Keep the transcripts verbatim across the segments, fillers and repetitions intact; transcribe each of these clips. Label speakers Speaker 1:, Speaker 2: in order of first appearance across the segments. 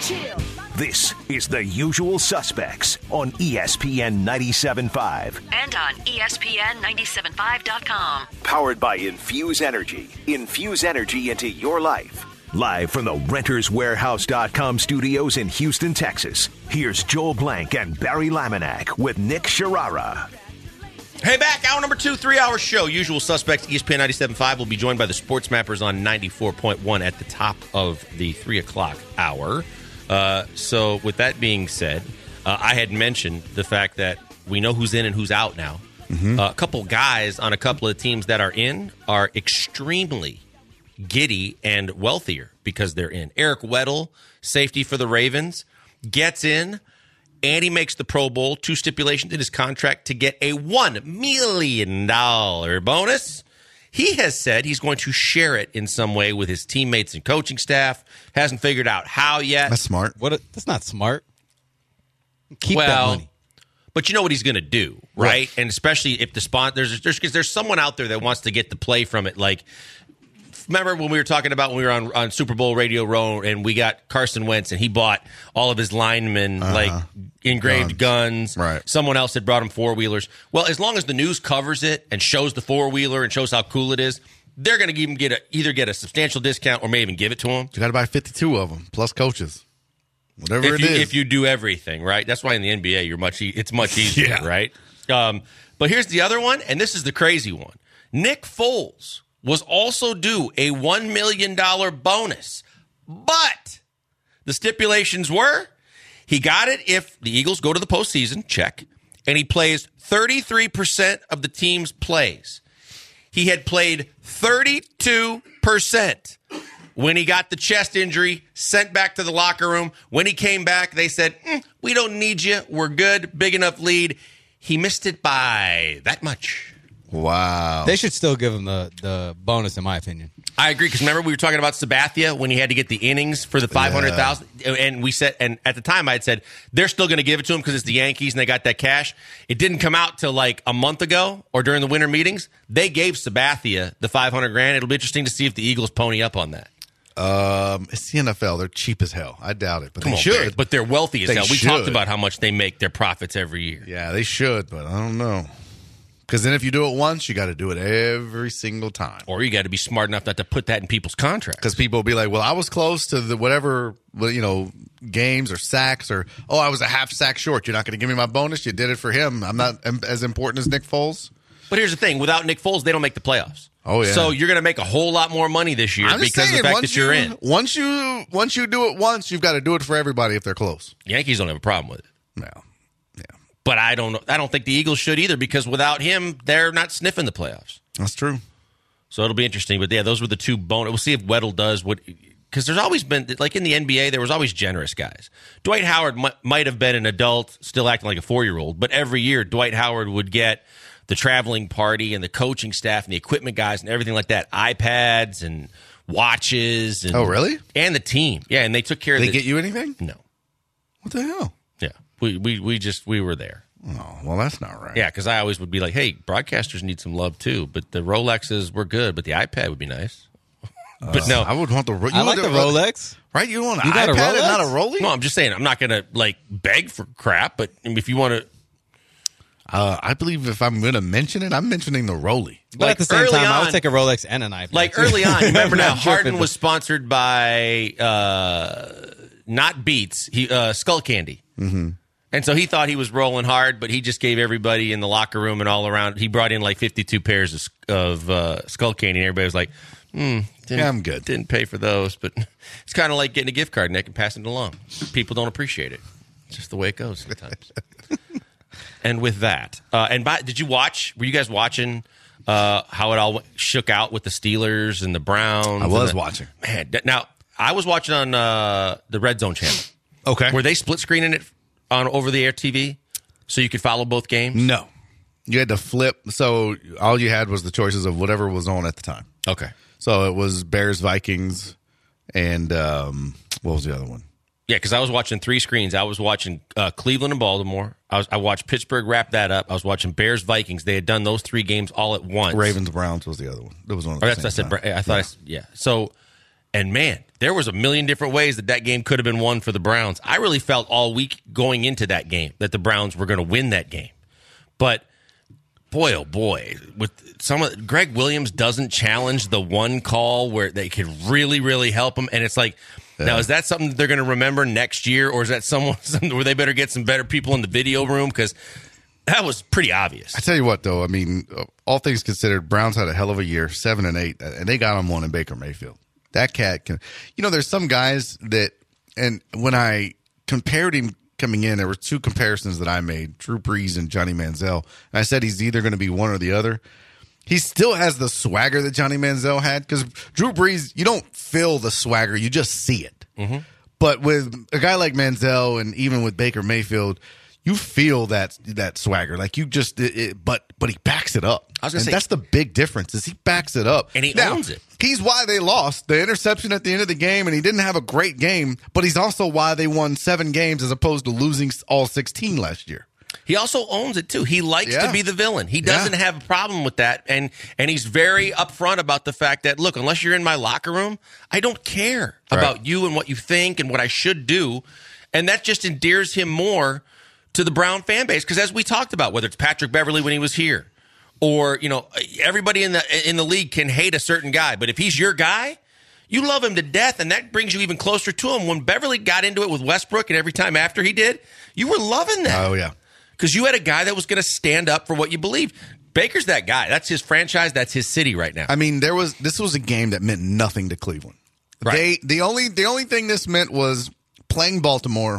Speaker 1: chill.
Speaker 2: This is The Usual Suspects on E S P N ninety-seven point five.
Speaker 3: And on E S P N ninety-seven point five dot com.
Speaker 2: Powered by Infuse Energy. Infuse energy into your life. Live from the Renters Warehouse dot com studios in Houston, Texas. Here's Joel Blank and Barry Laminack with Nick Sharara.
Speaker 4: Hey, back. Hour number two, three-hour show. Usual Suspects, E S P N ninety-seven point five. Will be joined by the Sports Mappers on ninety-four point one at the top of the three o'clock hour. Uh, so with that being said, uh, I had mentioned the fact that we know who's in and who's out now. Mm-hmm. Uh, a couple guys on a couple of teams that are in are extremely giddy and wealthier because they're in. Eric Weddle, safety for the Ravens, gets in, and he makes the Pro Bowl. Two stipulations in his contract to get a one million dollars bonus. He has said he's going to share it in some way with his teammates and coaching staff. Hasn't figured out how yet.
Speaker 5: That's smart.
Speaker 6: What? A, that's not smart. Keep
Speaker 4: well,
Speaker 6: that money.
Speaker 4: But you know what he's going to do, right? right? And especially if the spot there's there's cause there's someone out there that wants to get the play from it. Like, remember when we were talking about when we were on, on Super Bowl Radio Row and we got Carson Wentz and he bought all of his linemen uh-huh. like engraved guns.
Speaker 5: guns. Right.
Speaker 4: Someone else had brought him four wheelers. Well, as long as the news covers it and shows the four wheeler and shows how cool it is, they're going to even get a, either get a substantial discount or maybe even give it to him.
Speaker 5: You got to buy fifty-two of them plus coaches. Whatever
Speaker 4: if
Speaker 5: it
Speaker 4: you,
Speaker 5: is.
Speaker 4: If you do everything, right? That's why in the N B A, you're much. E- it's much easier,
Speaker 5: yeah.
Speaker 4: right? Um, but here's the other one, and this is the crazy one. Nick Foles was also due a one million dollars bonus, but the stipulations were he got it if the Eagles go to the postseason, check, and he plays thirty-three percent of the team's plays. He had played thirty-two percent. When he got the chest injury, sent back to the locker room. When he came back, they said, mm, we don't need you. We're good. Big enough lead. He missed it by that much.
Speaker 5: Wow.
Speaker 6: They should still give him the, the bonus, in my opinion.
Speaker 4: I agree, because remember we were talking about Sabathia when he had to get the innings for the five hundred thousand dollars? Yeah. And we said, and at the time I had said, they're still going to give it to him because it's the Yankees and they got that cash. It didn't come out till like a month ago or during the winter meetings. They gave Sabathia the five hundred grand. It'll be interesting to see if the Eagles pony up on that.
Speaker 5: Um, it's the N F L. They're cheap as hell. I doubt it, but
Speaker 4: Come
Speaker 5: they
Speaker 4: on,
Speaker 5: should.
Speaker 4: Barry, but they're wealthy as
Speaker 5: They
Speaker 4: hell. We
Speaker 5: should.
Speaker 4: talked about how much they make their profits every year.
Speaker 5: Yeah, they should, but I don't know. Because then if you do it once, you got to do it every single time.
Speaker 4: Or you got to be smart enough not to put that in people's contracts.
Speaker 5: Because people will be like, well, I was close to the whatever, you know, games or sacks or, oh, I was a half sack short. You're not going to give me my bonus? You did it for him. I'm not as important as Nick Foles.
Speaker 4: But here's the thing. Without Nick Foles, they don't make the playoffs.
Speaker 5: Oh, yeah.
Speaker 4: So you're going to make a whole lot more money this year
Speaker 5: I'm
Speaker 4: because
Speaker 5: just saying,
Speaker 4: of the fact
Speaker 5: once
Speaker 4: that you're
Speaker 5: you,
Speaker 4: in.
Speaker 5: Once you, once you do it once, you've got to do it for everybody if they're close.
Speaker 4: Yankees don't have a problem with it.
Speaker 5: No. Yeah.
Speaker 4: But I don't know. I don't think the Eagles should either because without him, they're not sniffing the playoffs.
Speaker 5: That's true.
Speaker 4: So it'll be interesting. But, yeah, those were the two bonus. We'll see if Weddle does what – because there's always been – like in the N B A, there was always generous guys. Dwight Howard m- might have been an adult, still acting like a four-year-old, but every year Dwight Howard would get – the traveling party and the coaching staff and the equipment guys and everything like that, iPads and watches. And,
Speaker 5: oh, really?
Speaker 4: And the team. Yeah, and they took care
Speaker 5: Did
Speaker 4: of
Speaker 5: they
Speaker 4: the,
Speaker 5: get you anything?
Speaker 4: No.
Speaker 5: What the hell?
Speaker 4: Yeah. We, we, we just, we were there.
Speaker 5: Oh, well, that's not right.
Speaker 4: Yeah, because I always would be like, hey, broadcasters need some love too, but the Rolexes were good, but the iPad would be nice. But
Speaker 5: uh,
Speaker 4: no.
Speaker 5: I would want the you
Speaker 6: I like the Rolex.
Speaker 5: Right? You want an
Speaker 6: You got a
Speaker 5: iPad and
Speaker 6: Rolex?
Speaker 5: not a Rollie?
Speaker 4: No, I'm just saying, I'm not going to like beg for crap, but if you want to,
Speaker 5: Uh, I believe if I'm going to mention it, I'm mentioning the Rollie.
Speaker 6: But
Speaker 4: like
Speaker 6: at the same
Speaker 4: early
Speaker 6: time, I
Speaker 4: on-
Speaker 6: would take a Rolex and an iPad.
Speaker 4: like
Speaker 6: too.
Speaker 4: early on, you remember now,
Speaker 6: I'm tripping,
Speaker 4: Harden
Speaker 6: but-
Speaker 4: was sponsored by uh, not Beats, he uh, Skull Candy. Mm-hmm. And so he thought he was rolling hard, but he just gave everybody in the locker room and all around. He brought in like fifty-two pairs of, of uh, Skull Candy, and everybody was like, hmm, didn't,
Speaker 5: Yeah, I'm good.
Speaker 4: Didn't pay for those, but it's kind of like getting a gift card, Nick, and passing it along. People don't appreciate it. It's just the way it goes sometimes. And with that, uh, and by, did you watch? Were you guys watching uh, how it all shook out with the Steelers and the Browns?
Speaker 5: I was
Speaker 4: the,
Speaker 5: watching.
Speaker 4: Man, now I was watching on uh, the Red Zone channel.
Speaker 5: Okay.
Speaker 4: Were they split screening it on over the air T V so you could follow both games?
Speaker 5: No. You had to flip. So all you had was the choices of whatever was on at the time.
Speaker 4: Okay.
Speaker 5: So it was Bears, Vikings, and um, what was the other one?
Speaker 4: Yeah, because I was watching three screens. I was watching uh, Cleveland and Baltimore. I was I watched Pittsburgh wrap that up. I was watching Bears, Vikings. They had done those three games all at once.
Speaker 5: Ravens, Browns was the other one. There was one. At
Speaker 4: Or
Speaker 5: the
Speaker 4: that's
Speaker 5: same
Speaker 4: I said.
Speaker 5: time.
Speaker 4: I thought. Yeah. I, yeah. So, And, man, there was a million different ways that that game could have been won for the Browns. I really felt all week going into that game that the Browns were going to win that game. But, boy, oh, boy, with some of Greg Williams doesn't challenge the one call where they could really, really help him. And it's like, yeah. Now, is that something that they're going to remember next year? Or is that someone something where they better get some better people in the video room? Because that was pretty obvious.
Speaker 5: I tell you what, though, I mean, all things considered, Browns had a hell of a year, seven and eight, and they got on one in Baker Mayfield. That cat can, you know, there's some guys that, and when I compared him coming in, there were two comparisons that I made, Drew Brees and Johnny Manziel. And I said he's either going to be one or the other. He still has the swagger that Johnny Manziel had, because Drew Brees, you don't feel the swagger, you just see it. Mm-hmm. But with a guy like Manziel and even with Baker Mayfield, you feel that that swagger, like you just. It, it, but but he backs it up.
Speaker 4: I was gonna
Speaker 5: and
Speaker 4: say,
Speaker 5: that's the big difference is he backs it up
Speaker 4: and he
Speaker 5: now,
Speaker 4: owns it.
Speaker 5: He's why they lost the interception at the end of the game, and he didn't have a great game. But he's also why they won seven games as opposed to losing all sixteen last year.
Speaker 4: He also owns it too. He likes
Speaker 5: yeah.
Speaker 4: to be the villain. He doesn't
Speaker 5: yeah.
Speaker 4: have a problem with that, and and he's very upfront about the fact that, look, unless you're in my locker room, I don't care
Speaker 5: right.
Speaker 4: about you and what you think and what I should do, and that just endears him more to the Brown fan base. Because as we talked about, whether it's Patrick Beverly when he was here, or you know, everybody in the in the league can hate a certain guy, but if he's your guy, you love him to death, and that brings you even closer to him. When Beverly got into it with Westbrook, and every time after he did, you were loving that.
Speaker 5: Oh yeah.
Speaker 4: Because you had a guy that was going to stand up for what you believe. Baker's that guy. That's his franchise. That's his city right now.
Speaker 5: I mean, there was this was a game that meant nothing to Cleveland.
Speaker 4: Right.
Speaker 5: They the only the only thing this meant was playing Baltimore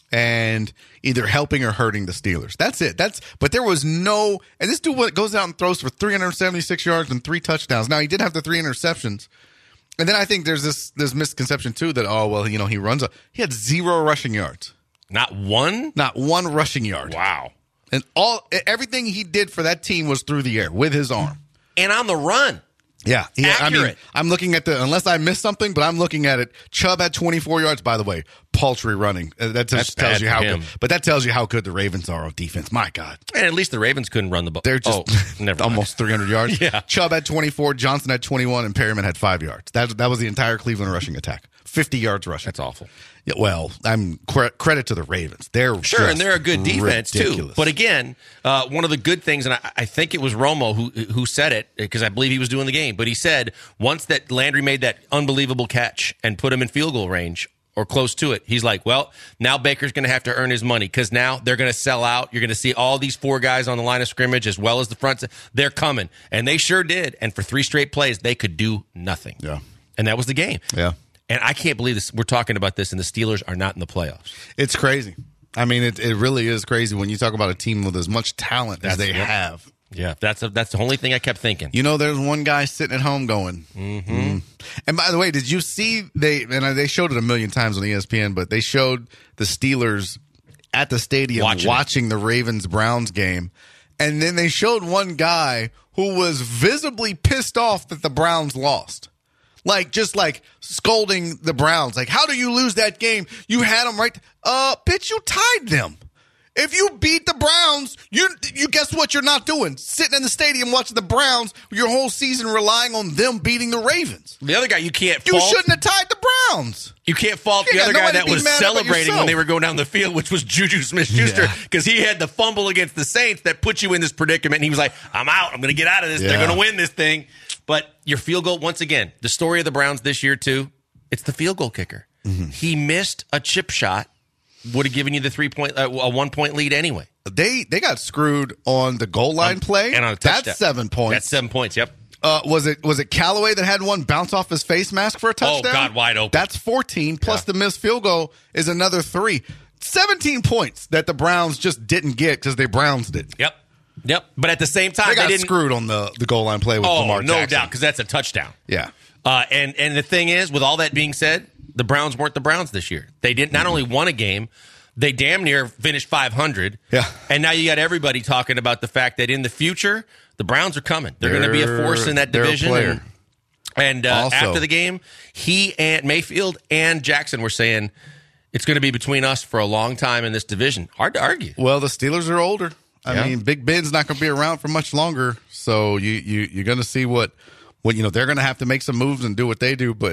Speaker 5: and either helping or hurting the Steelers. That's it. That's but there was no. And this dude goes out and throws for three hundred seventy-six yards and three touchdowns. Now he did have the three interceptions. And then I think there's this this misconception too that oh well you know he runs a he had zero rushing yards.
Speaker 4: Not one?
Speaker 5: Not one rushing yard.
Speaker 4: Wow.
Speaker 5: And all everything he did for that team was through the air with his arm.
Speaker 4: And on the run.
Speaker 5: Yeah. He, I mean,
Speaker 4: Accurate.
Speaker 5: I'm looking at the, unless I missed something, but I'm looking at it. Chubb had twenty-four yards, by the way. Paltry running. Uh, That
Speaker 4: That's
Speaker 5: just tells
Speaker 4: bad
Speaker 5: you
Speaker 4: for
Speaker 5: how
Speaker 4: him.
Speaker 5: good, but that tells you how good the Ravens are on defense. My God.
Speaker 4: And at least the Ravens couldn't run the ball.
Speaker 5: They're just
Speaker 4: oh, never mind.
Speaker 5: almost three hundred yards.
Speaker 4: Yeah.
Speaker 5: Chubb had twenty-four, Johnson had twenty-one, and Perryman had five yards. That, that was the entire Cleveland rushing attack. fifty yards rushing.
Speaker 4: That's awful.
Speaker 5: Yeah, well, I'm cre- credit to the Ravens. They're
Speaker 4: Sure,
Speaker 5: just
Speaker 4: and they're a good defense
Speaker 5: ridiculous.
Speaker 4: too. But again, uh, one of the good things, and I, I think it was Romo who who said it because I believe he was doing the game. But he said once that Landry made that unbelievable catch and put him in field goal range or close to it, he's like, well, now Baker's going to have to earn his money because now they're going to sell out. You're going to see all these four guys on the line of scrimmage as well as the front. They're coming, and they sure did. And for three straight plays, they could do nothing.
Speaker 5: Yeah,
Speaker 4: and that was the game.
Speaker 5: Yeah.
Speaker 4: And I can't believe this. We're talking about this, and the Steelers are not in the playoffs.
Speaker 5: It's crazy. I mean, it it really is crazy when you talk about a team with as much talent
Speaker 4: That's,
Speaker 5: as they
Speaker 4: yeah.
Speaker 5: have.
Speaker 4: Yeah, that's a, that's the only thing I kept thinking.
Speaker 5: You know, there's one guy sitting at home going. Mm-hmm. Mm. And by the way, did you see they and they showed it a million times on E S P N, but they showed the Steelers at the stadium
Speaker 4: watching,
Speaker 5: watching the Ravens-Browns game, and then they showed one guy who was visibly pissed off that the Browns lost. Like, just like scolding the Browns. Like, how do you lose that game? You had them right. Uh, bitch, you tied them. If you beat the Browns, you you guess what you're not doing? Sitting in the stadium watching the Browns your whole season relying on them beating the Ravens.
Speaker 4: The other guy you can't
Speaker 5: You
Speaker 4: fault.
Speaker 5: shouldn't have tied the Browns.
Speaker 4: You can't fault
Speaker 5: You
Speaker 4: the
Speaker 5: got
Speaker 4: other guy
Speaker 5: nobody
Speaker 4: that
Speaker 5: to be
Speaker 4: was
Speaker 5: mad at but
Speaker 4: celebrating when
Speaker 5: yourself.
Speaker 4: they were going down the field, which was Juju Smith-Schuster,
Speaker 5: Yeah.
Speaker 4: because he had the fumble against the Saints that put you in this predicament. And he was like, I'm out. I'm going to get out of this.
Speaker 5: Yeah.
Speaker 4: They're going to win this thing. But your field goal, once again, the story of the Browns this year, too, it's the field goal kicker. Mm-hmm. He missed a chip shot, would have given you the three-point, uh, a one-point lead anyway.
Speaker 5: They they got screwed on the goal line
Speaker 4: Um,
Speaker 5: play.
Speaker 4: and on a touchdown.
Speaker 5: That's seven points.
Speaker 4: That's seven points, yep.
Speaker 5: Uh, was it was it Callaway that had one bounce off his face mask for a touchdown?
Speaker 4: Oh, God, wide open.
Speaker 5: That's fourteen, plus
Speaker 4: Yeah.
Speaker 5: the missed field goal is another three. seventeen points that the Browns just didn't get because they Brownsed it.
Speaker 4: Yep. Yep. But at the same time,
Speaker 5: They got
Speaker 4: didn't.
Speaker 5: screwed on the, the goal line play with
Speaker 4: Oh,
Speaker 5: Lamar
Speaker 4: no
Speaker 5: Jackson.
Speaker 4: doubt, because that's a touchdown.
Speaker 5: Yeah.
Speaker 4: Uh, and and the thing is, with all that being said, the Browns weren't the Browns this year. They did not only won a game, they damn near finished five hundred.
Speaker 5: Yeah.
Speaker 4: And now you got everybody talking about the fact that in the future, the Browns are coming. They're, going to be a force in that
Speaker 5: they're a
Speaker 4: division.
Speaker 5: player.
Speaker 4: And, and uh,
Speaker 5: Also-
Speaker 4: after the game, he and Mayfield and Jackson were saying it's going to be between us for a long time in this division. Hard to argue.
Speaker 5: Well, the Steelers are older. I
Speaker 4: Yeah.
Speaker 5: mean, Big Ben's not going to be around for much longer. So you, you, you're going to see what, what, you know, they're going to have to make some moves and do what they do. But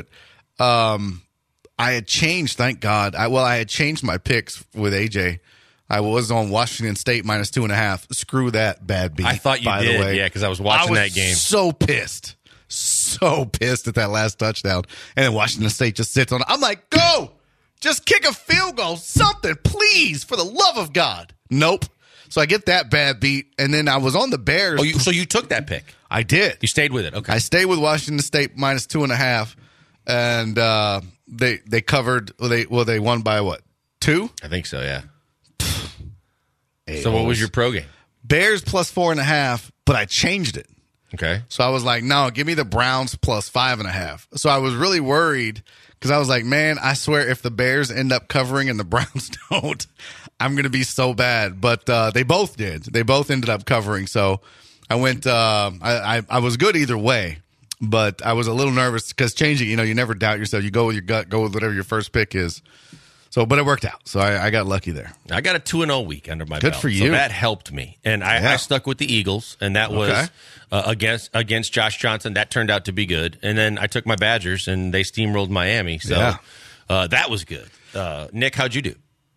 Speaker 5: Um, I had changed, thank God. I, well, I had changed my picks with A J. I was on Washington State minus two and a half. Screw that bad beat.
Speaker 4: I thought you
Speaker 5: by
Speaker 4: did,
Speaker 5: the way.
Speaker 4: yeah, because I was watching
Speaker 5: I was
Speaker 4: that game.
Speaker 5: So pissed, so pissed at that last touchdown, and then Washington State just sits on it. I'm like, go, just kick a field goal, something, please, for the love of God. Nope. So I get that bad beat, and then I was on the Bears.
Speaker 4: Oh, you, so you took that pick?
Speaker 5: I did.
Speaker 4: You stayed with it? Okay.
Speaker 5: I stayed with Washington State minus two and a half, and uh, they they covered. Well, they well they won by what, two?
Speaker 4: I think so. Yeah. So what was your pro game?
Speaker 5: Bears plus four and a half, but I changed it.
Speaker 4: Okay.
Speaker 5: So I was like, no, give me the Browns plus five and a half. So I was really worried because I was like, man, I swear if the Bears end up covering and the Browns don't, I'm going to be so bad. But uh, they both did. They both ended up covering. So I went, uh, I, I, I was good either way, but I was a little nervous because changing, you know, you never doubt yourself. You go with your gut, go with whatever your first pick is. So, but it worked out. So I, I got lucky there.
Speaker 4: I got a two and zero week under my
Speaker 5: Good
Speaker 4: belt.
Speaker 5: for you.
Speaker 4: So that helped me, and I,
Speaker 5: Yeah.
Speaker 4: I stuck with the Eagles, and that was
Speaker 5: Okay.
Speaker 4: uh, against against Josh Johnson. That turned out to be good. And then I took my Badgers, and they steamrolled Miami. So
Speaker 5: Yeah.
Speaker 4: uh, that was good. Uh, Nick, how'd you do?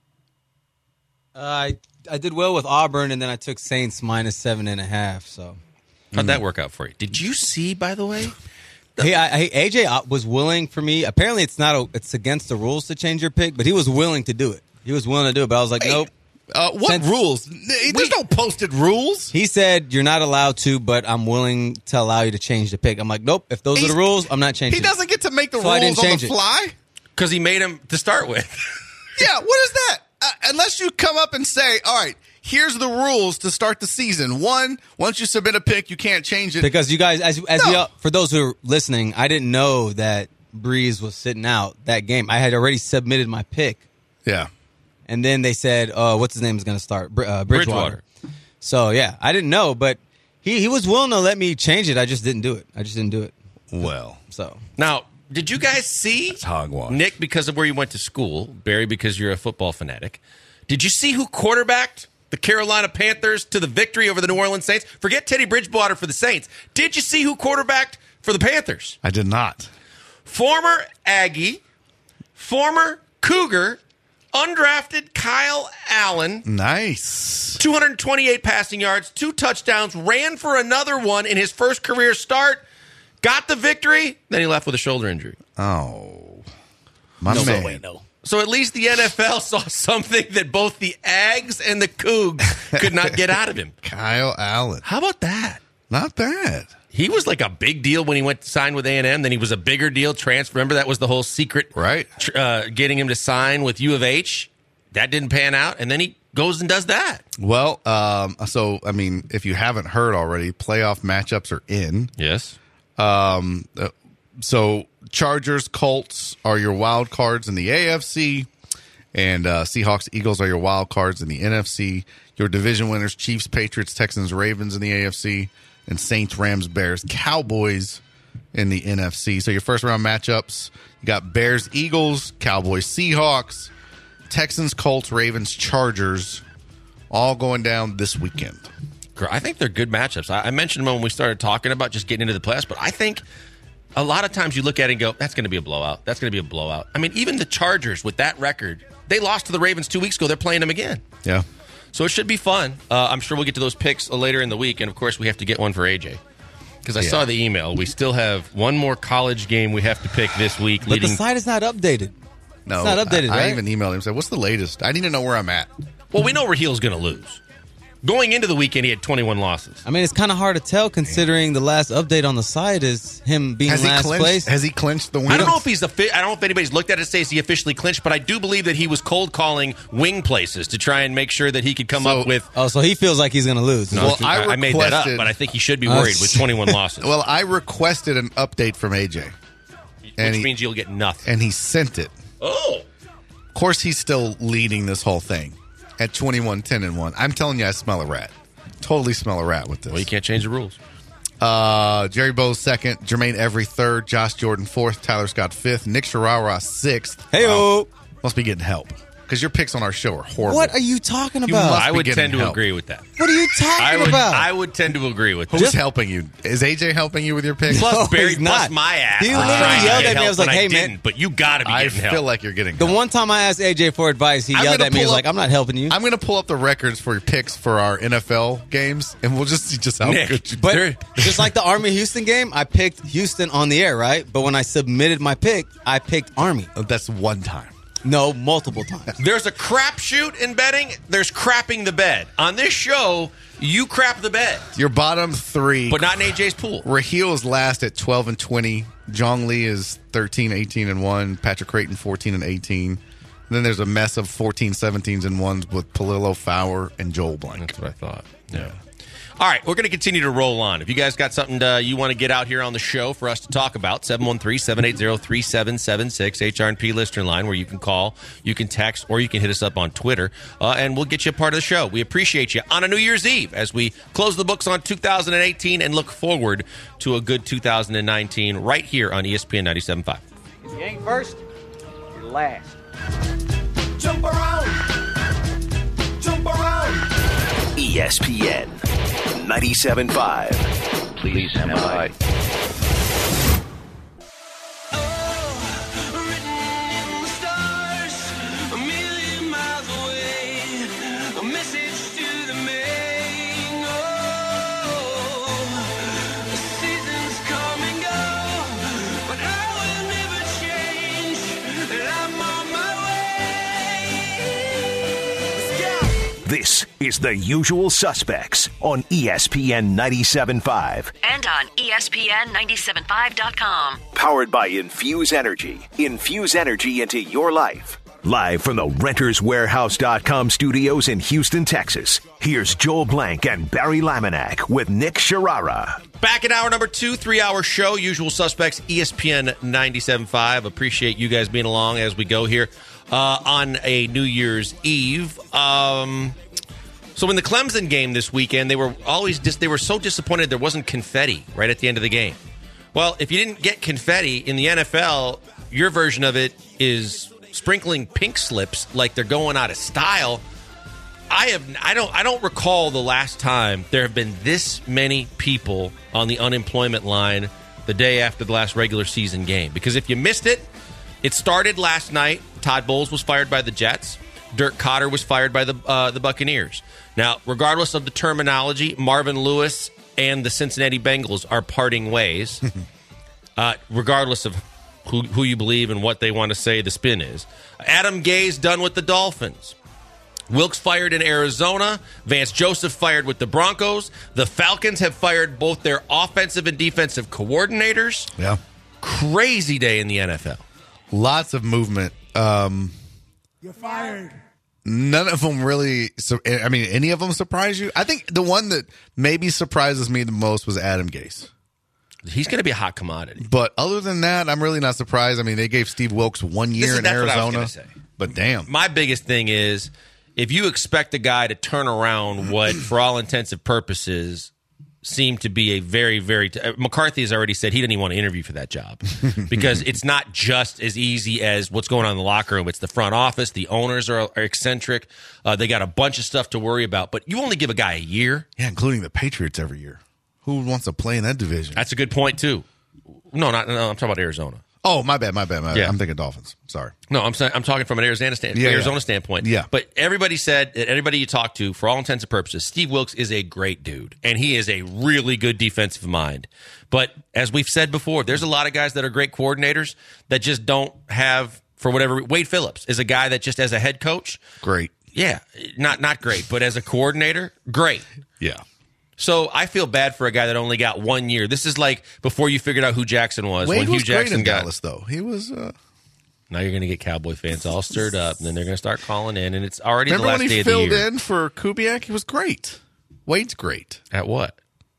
Speaker 6: Uh, I I did well with Auburn, and then I took Saints minus seven and a half. So,
Speaker 4: How'd that work out for you? Did you see, by the way?
Speaker 6: hey, I, hey, A J was willing for me. Apparently, it's not a, it's against the rules to change your pick, but he was willing to do it. He was willing to do it, but I was like, nope.
Speaker 5: Uh, what
Speaker 6: Since-
Speaker 5: rules? There's no posted rules.
Speaker 6: He said you're not allowed to, but I'm willing to allow you to change the pick. I'm like, nope. If those are
Speaker 5: He's-
Speaker 6: the rules, I'm not changing.
Speaker 5: He doesn't get to make the
Speaker 6: So I
Speaker 5: rules
Speaker 6: didn't
Speaker 5: on
Speaker 6: change
Speaker 5: the
Speaker 6: it.
Speaker 5: fly.
Speaker 4: Because he made him to start with.
Speaker 5: Yeah, what is that? Uh, unless you come up and say, all right, here's the rules to start the season. One, once you submit a pick, you can't change it.
Speaker 6: Because you guys, as as
Speaker 5: No.
Speaker 6: we all, for those who are listening, I didn't know that Breeze was sitting out that game. I had already submitted my pick,
Speaker 5: Yeah.
Speaker 6: and then they said, "Oh, what's his name is going to start?" Br- uh, Bridgewater.
Speaker 4: Bridgewater.
Speaker 6: So yeah, I didn't know, but he he was willing to let me change it. I just didn't do it. I just didn't do it.
Speaker 5: Well,
Speaker 6: So
Speaker 4: Now, did you guys see
Speaker 5: hogwash.
Speaker 4: Nick, because of where you went to school, Barry, because you're a football fanatic, did you see who quarterbacked the Carolina Panthers to the victory over the New Orleans Saints? Forget Teddy Bridgewater for the Saints. Did you see who quarterbacked for the Panthers?
Speaker 5: I did not.
Speaker 4: Former Aggie, former Cougar, undrafted Kyle Allen,
Speaker 5: Nice.
Speaker 4: two hundred twenty-eight passing yards, two touchdowns, ran for another one in his first career start, got the victory, then he left with a shoulder injury.
Speaker 5: Oh, my
Speaker 6: no,
Speaker 5: man.
Speaker 6: no, wait, no.
Speaker 4: So at least the N F L saw something that both the Ags and the Cougs could not get out of him.
Speaker 5: Kyle Allen.
Speaker 4: How about that?
Speaker 5: Not bad.
Speaker 4: He was like a big deal when he went to sign with A and M. Then he was a bigger deal transfer. Remember that was the whole secret,
Speaker 5: Right.
Speaker 4: tr- Uh, getting him to sign with U of H. That didn't pan out, and then he goes and does that.
Speaker 5: Well, um, so, I mean, if you haven't heard already, playoff matchups are in.
Speaker 4: Yes.
Speaker 5: Um, uh, so Chargers, Colts are your wild cards in the A F C, and uh, Seahawks, Eagles are your wild cards in the N F C. Your division winners: Chiefs, Patriots, Texans, Ravens in the A F C, and Saints, Rams, Bears, Cowboys in the N F C. So your first round matchups: you got Bears, Eagles, Cowboys, Seahawks, Texans, Colts, Ravens, Chargers, all going down this weekend.
Speaker 4: I think they're good matchups. I, I mentioned them when we started talking about just getting into the playoffs, but I think a lot of times you look at it and go, that's going to be a blowout. That's going to be a blowout. I mean, even the Chargers with that record, they lost to the Ravens two weeks ago. They're playing them again.
Speaker 5: Yeah.
Speaker 4: So it should be fun. Uh, I'm sure we'll get to those picks later in the week. And, of course, we have to get one for A J. Because I
Speaker 5: Yeah.
Speaker 4: saw the email. We still have one more college game we have to pick this week.
Speaker 6: But
Speaker 4: leading.
Speaker 6: the site is not updated.
Speaker 5: No,
Speaker 6: It's not updated,
Speaker 5: I, I
Speaker 6: right?
Speaker 5: even emailed him and said, what's the latest? I need to know where I'm at.
Speaker 4: Well, we know Rahil's going to lose. Going into the weekend, he had twenty-one losses.
Speaker 6: I mean, it's kind of hard to tell considering the last update on the site is him being
Speaker 5: Has he
Speaker 6: last
Speaker 5: clinched?
Speaker 6: place.
Speaker 5: Has he clinched the win?
Speaker 4: I don't know if he's offi- I don't know if anybody's looked at it to say is he officially clinched, but I do believe that he was cold calling wing places to try and make sure that he could come
Speaker 5: So-
Speaker 4: up with.
Speaker 6: Oh, so he feels like he's going to lose.
Speaker 4: No,
Speaker 5: Well, I
Speaker 4: I, I made that up,
Speaker 5: requested-
Speaker 4: but I think he should be
Speaker 6: Oh,
Speaker 4: worried with
Speaker 6: shit.
Speaker 4: twenty-one losses.
Speaker 5: Well, I requested an update from A J, and
Speaker 4: which
Speaker 5: he,
Speaker 4: means you'll get nothing.
Speaker 5: and he sent it.
Speaker 4: Oh,
Speaker 5: Of course, he's still leading this whole thing at twenty-one, ten, and one. I'm telling you, I smell a rat. Totally smell a rat with this.
Speaker 4: well, you can't change the rules.
Speaker 5: Uh, Jerry Bowes second, Jermaine Every third, Josh Jordan fourth, Tyler Scott fifth, Nick Sharara sixth.
Speaker 6: Hey-o.
Speaker 5: Must be getting help. because your picks on our show are horrible.
Speaker 6: What are you talking
Speaker 5: You
Speaker 6: about?
Speaker 5: must
Speaker 4: I
Speaker 5: be
Speaker 4: would
Speaker 5: getting
Speaker 4: tend to
Speaker 5: help.
Speaker 4: agree with that.
Speaker 6: What are you talking
Speaker 4: I would,
Speaker 6: about?
Speaker 4: I would tend to agree with
Speaker 5: Who's
Speaker 4: that.
Speaker 5: helping you? Is A J helping you with your picks?
Speaker 4: Plus
Speaker 6: No,
Speaker 4: Barry,
Speaker 6: he's
Speaker 4: plus
Speaker 6: not.
Speaker 4: my ass.
Speaker 6: He
Speaker 4: was
Speaker 6: literally
Speaker 4: trying to
Speaker 6: yelled
Speaker 4: get
Speaker 6: at me. I
Speaker 4: help
Speaker 6: was like,
Speaker 4: when
Speaker 6: "Hey, man."
Speaker 4: didn't, but you got to be
Speaker 5: I
Speaker 4: getting
Speaker 5: feel
Speaker 4: help.
Speaker 5: like you're getting
Speaker 6: The
Speaker 5: help.
Speaker 6: one time I asked A J for advice, he
Speaker 5: I'm
Speaker 6: yelled
Speaker 5: gonna
Speaker 6: at me. He was
Speaker 5: pull
Speaker 6: like,
Speaker 5: up-
Speaker 6: I'm not helping you.
Speaker 5: I'm going to pull up the records for your picks for our N F L games, and we'll just see just how
Speaker 4: Nick,
Speaker 5: good you
Speaker 6: But
Speaker 4: There-
Speaker 6: just like the Army-Houston game, I picked Houston on the air, right? But when I submitted my pick, I picked Army.
Speaker 5: That's one time.
Speaker 6: No, multiple times.
Speaker 4: There's a crapshoot in betting. There's crapping the bed. On this show, you crap the bed,
Speaker 5: Your bottom three.
Speaker 4: but not in A J's pool.
Speaker 5: Raheel is last at twelve and twenty. Jong Lee is thirteen, eighteen, and one. Patrick Creighton, fourteen and eighteen. And then there's a mess of fourteen, seventeens, and ones with Palillo, Fowler, and Joel Blank.
Speaker 4: That's what I thought. Yeah. All right, we're going to continue to roll on. If you guys got something to, you want to get out here on the show for us to talk about, seven one three, seven eight zero, three seven seven six, H R and P listener line, where you can call, you can text, or you can hit us up on Twitter, uh, and we'll get you a part of the show. We appreciate you on a New Year's Eve as we close the books on two thousand eighteen and look forward to a good two thousand nineteen right here on E S P N ninety-seven point five.
Speaker 1: If you ain't first, you're last.
Speaker 7: Jump around. Jump around.
Speaker 2: E S P N ninety-seven point five.
Speaker 8: Please stand by.
Speaker 2: This is The Usual Suspects on E S P N ninety-seven point five.
Speaker 3: And on E S P N ninety-seven point five dot com.
Speaker 2: Powered by Infuse Energy. Infuse energy into your life. Live from the Renters Warehouse dot com studios in Houston, Texas. Here's Joel Blank and Barry Laminack with Nick Sharara.
Speaker 4: Back in hour number two, three-hour show, Usual Suspects, E S P N ninety-seven point five. Appreciate you guys being along as we go here uh, on a New Year's Eve. Um, so in the Clemson game this weekend, they were always dis- they were so disappointed there wasn't confetti right at the end of the game. Well, if you didn't get confetti in the N F L, your version of it is sprinkling pink slips like they're going out of style. I have I don't I don't recall the last time there have been this many people on the unemployment line the day after the last regular season game. Because if you missed it, it started last night. Todd Bowles was fired by the Jets. Dirk Cotter was fired by the uh, the Buccaneers. Now, regardless of the terminology, Marvin Lewis and the Cincinnati Bengals are parting ways. uh, regardless of who who you believe and what they want to say the spin is. Adam Gase done with the Dolphins. Wilkes fired in Arizona. Vance Joseph fired with the Broncos. The Falcons have fired both their offensive and defensive coordinators.
Speaker 5: Yeah.
Speaker 4: Crazy day in the N F L.
Speaker 5: Lots of movement. Um,
Speaker 7: You're fired.
Speaker 5: none of them really, so, I mean, any of them surprise you? I think the one that maybe surprises me the most was Adam Gase.
Speaker 4: He's going to be a hot commodity.
Speaker 5: But other than that, I'm really not surprised. I mean, they gave Steve Wilkes one year
Speaker 4: is-
Speaker 5: in
Speaker 4: that's what I was
Speaker 5: Arizona.
Speaker 4: gonna say.
Speaker 5: But damn.
Speaker 4: My biggest thing is if you expect a guy to turn around what, for all intents and purposes, seemed to be a very, very. T- McCarthy has already said he didn't even want to interview for that job because it's not just as easy as what's going on in the locker room. It's the front office. The owners are, are eccentric. Uh, they got a bunch of stuff to worry about. But you only give a guy a year.
Speaker 5: Yeah, including the Patriots every year. Who wants to play in that division?
Speaker 4: That's a good point, too. No, not no. I'm talking about Arizona.
Speaker 5: Oh, my bad, my bad, my bad.
Speaker 4: Yeah.
Speaker 5: I'm thinking Dolphins. Sorry.
Speaker 4: No, I'm saying I'm talking from an Arizona stand,
Speaker 5: Yeah,
Speaker 4: Arizona
Speaker 5: yeah.
Speaker 4: standpoint.
Speaker 5: Yeah.
Speaker 4: But everybody said, everybody you talk to, for all intents and purposes, Steve Wilkes is a great dude, and he is a really good defensive mind. But as we've said before, there's a lot of guys that are great coordinators that just don't have, for whatever. Wade Phillips is a guy that just as a head coach,
Speaker 5: Great.
Speaker 4: yeah, not not great, but as a coordinator, great.
Speaker 5: Yeah.
Speaker 4: So I feel bad for a guy that only got one year. This is like before you figured out who Jackson was.
Speaker 5: Wade
Speaker 4: when Hugh
Speaker 5: was great
Speaker 4: Jackson
Speaker 5: in
Speaker 4: got
Speaker 5: Dallas, though. He was. Uh,
Speaker 4: Now you're going to get Cowboy fans all stirred up, and then they're going to start calling in, and it's already
Speaker 5: remember
Speaker 4: the last
Speaker 5: when
Speaker 4: day
Speaker 5: he
Speaker 4: of the
Speaker 5: filled
Speaker 4: year.
Speaker 5: in for Kubiak? He was great. Wade's great.
Speaker 4: At what?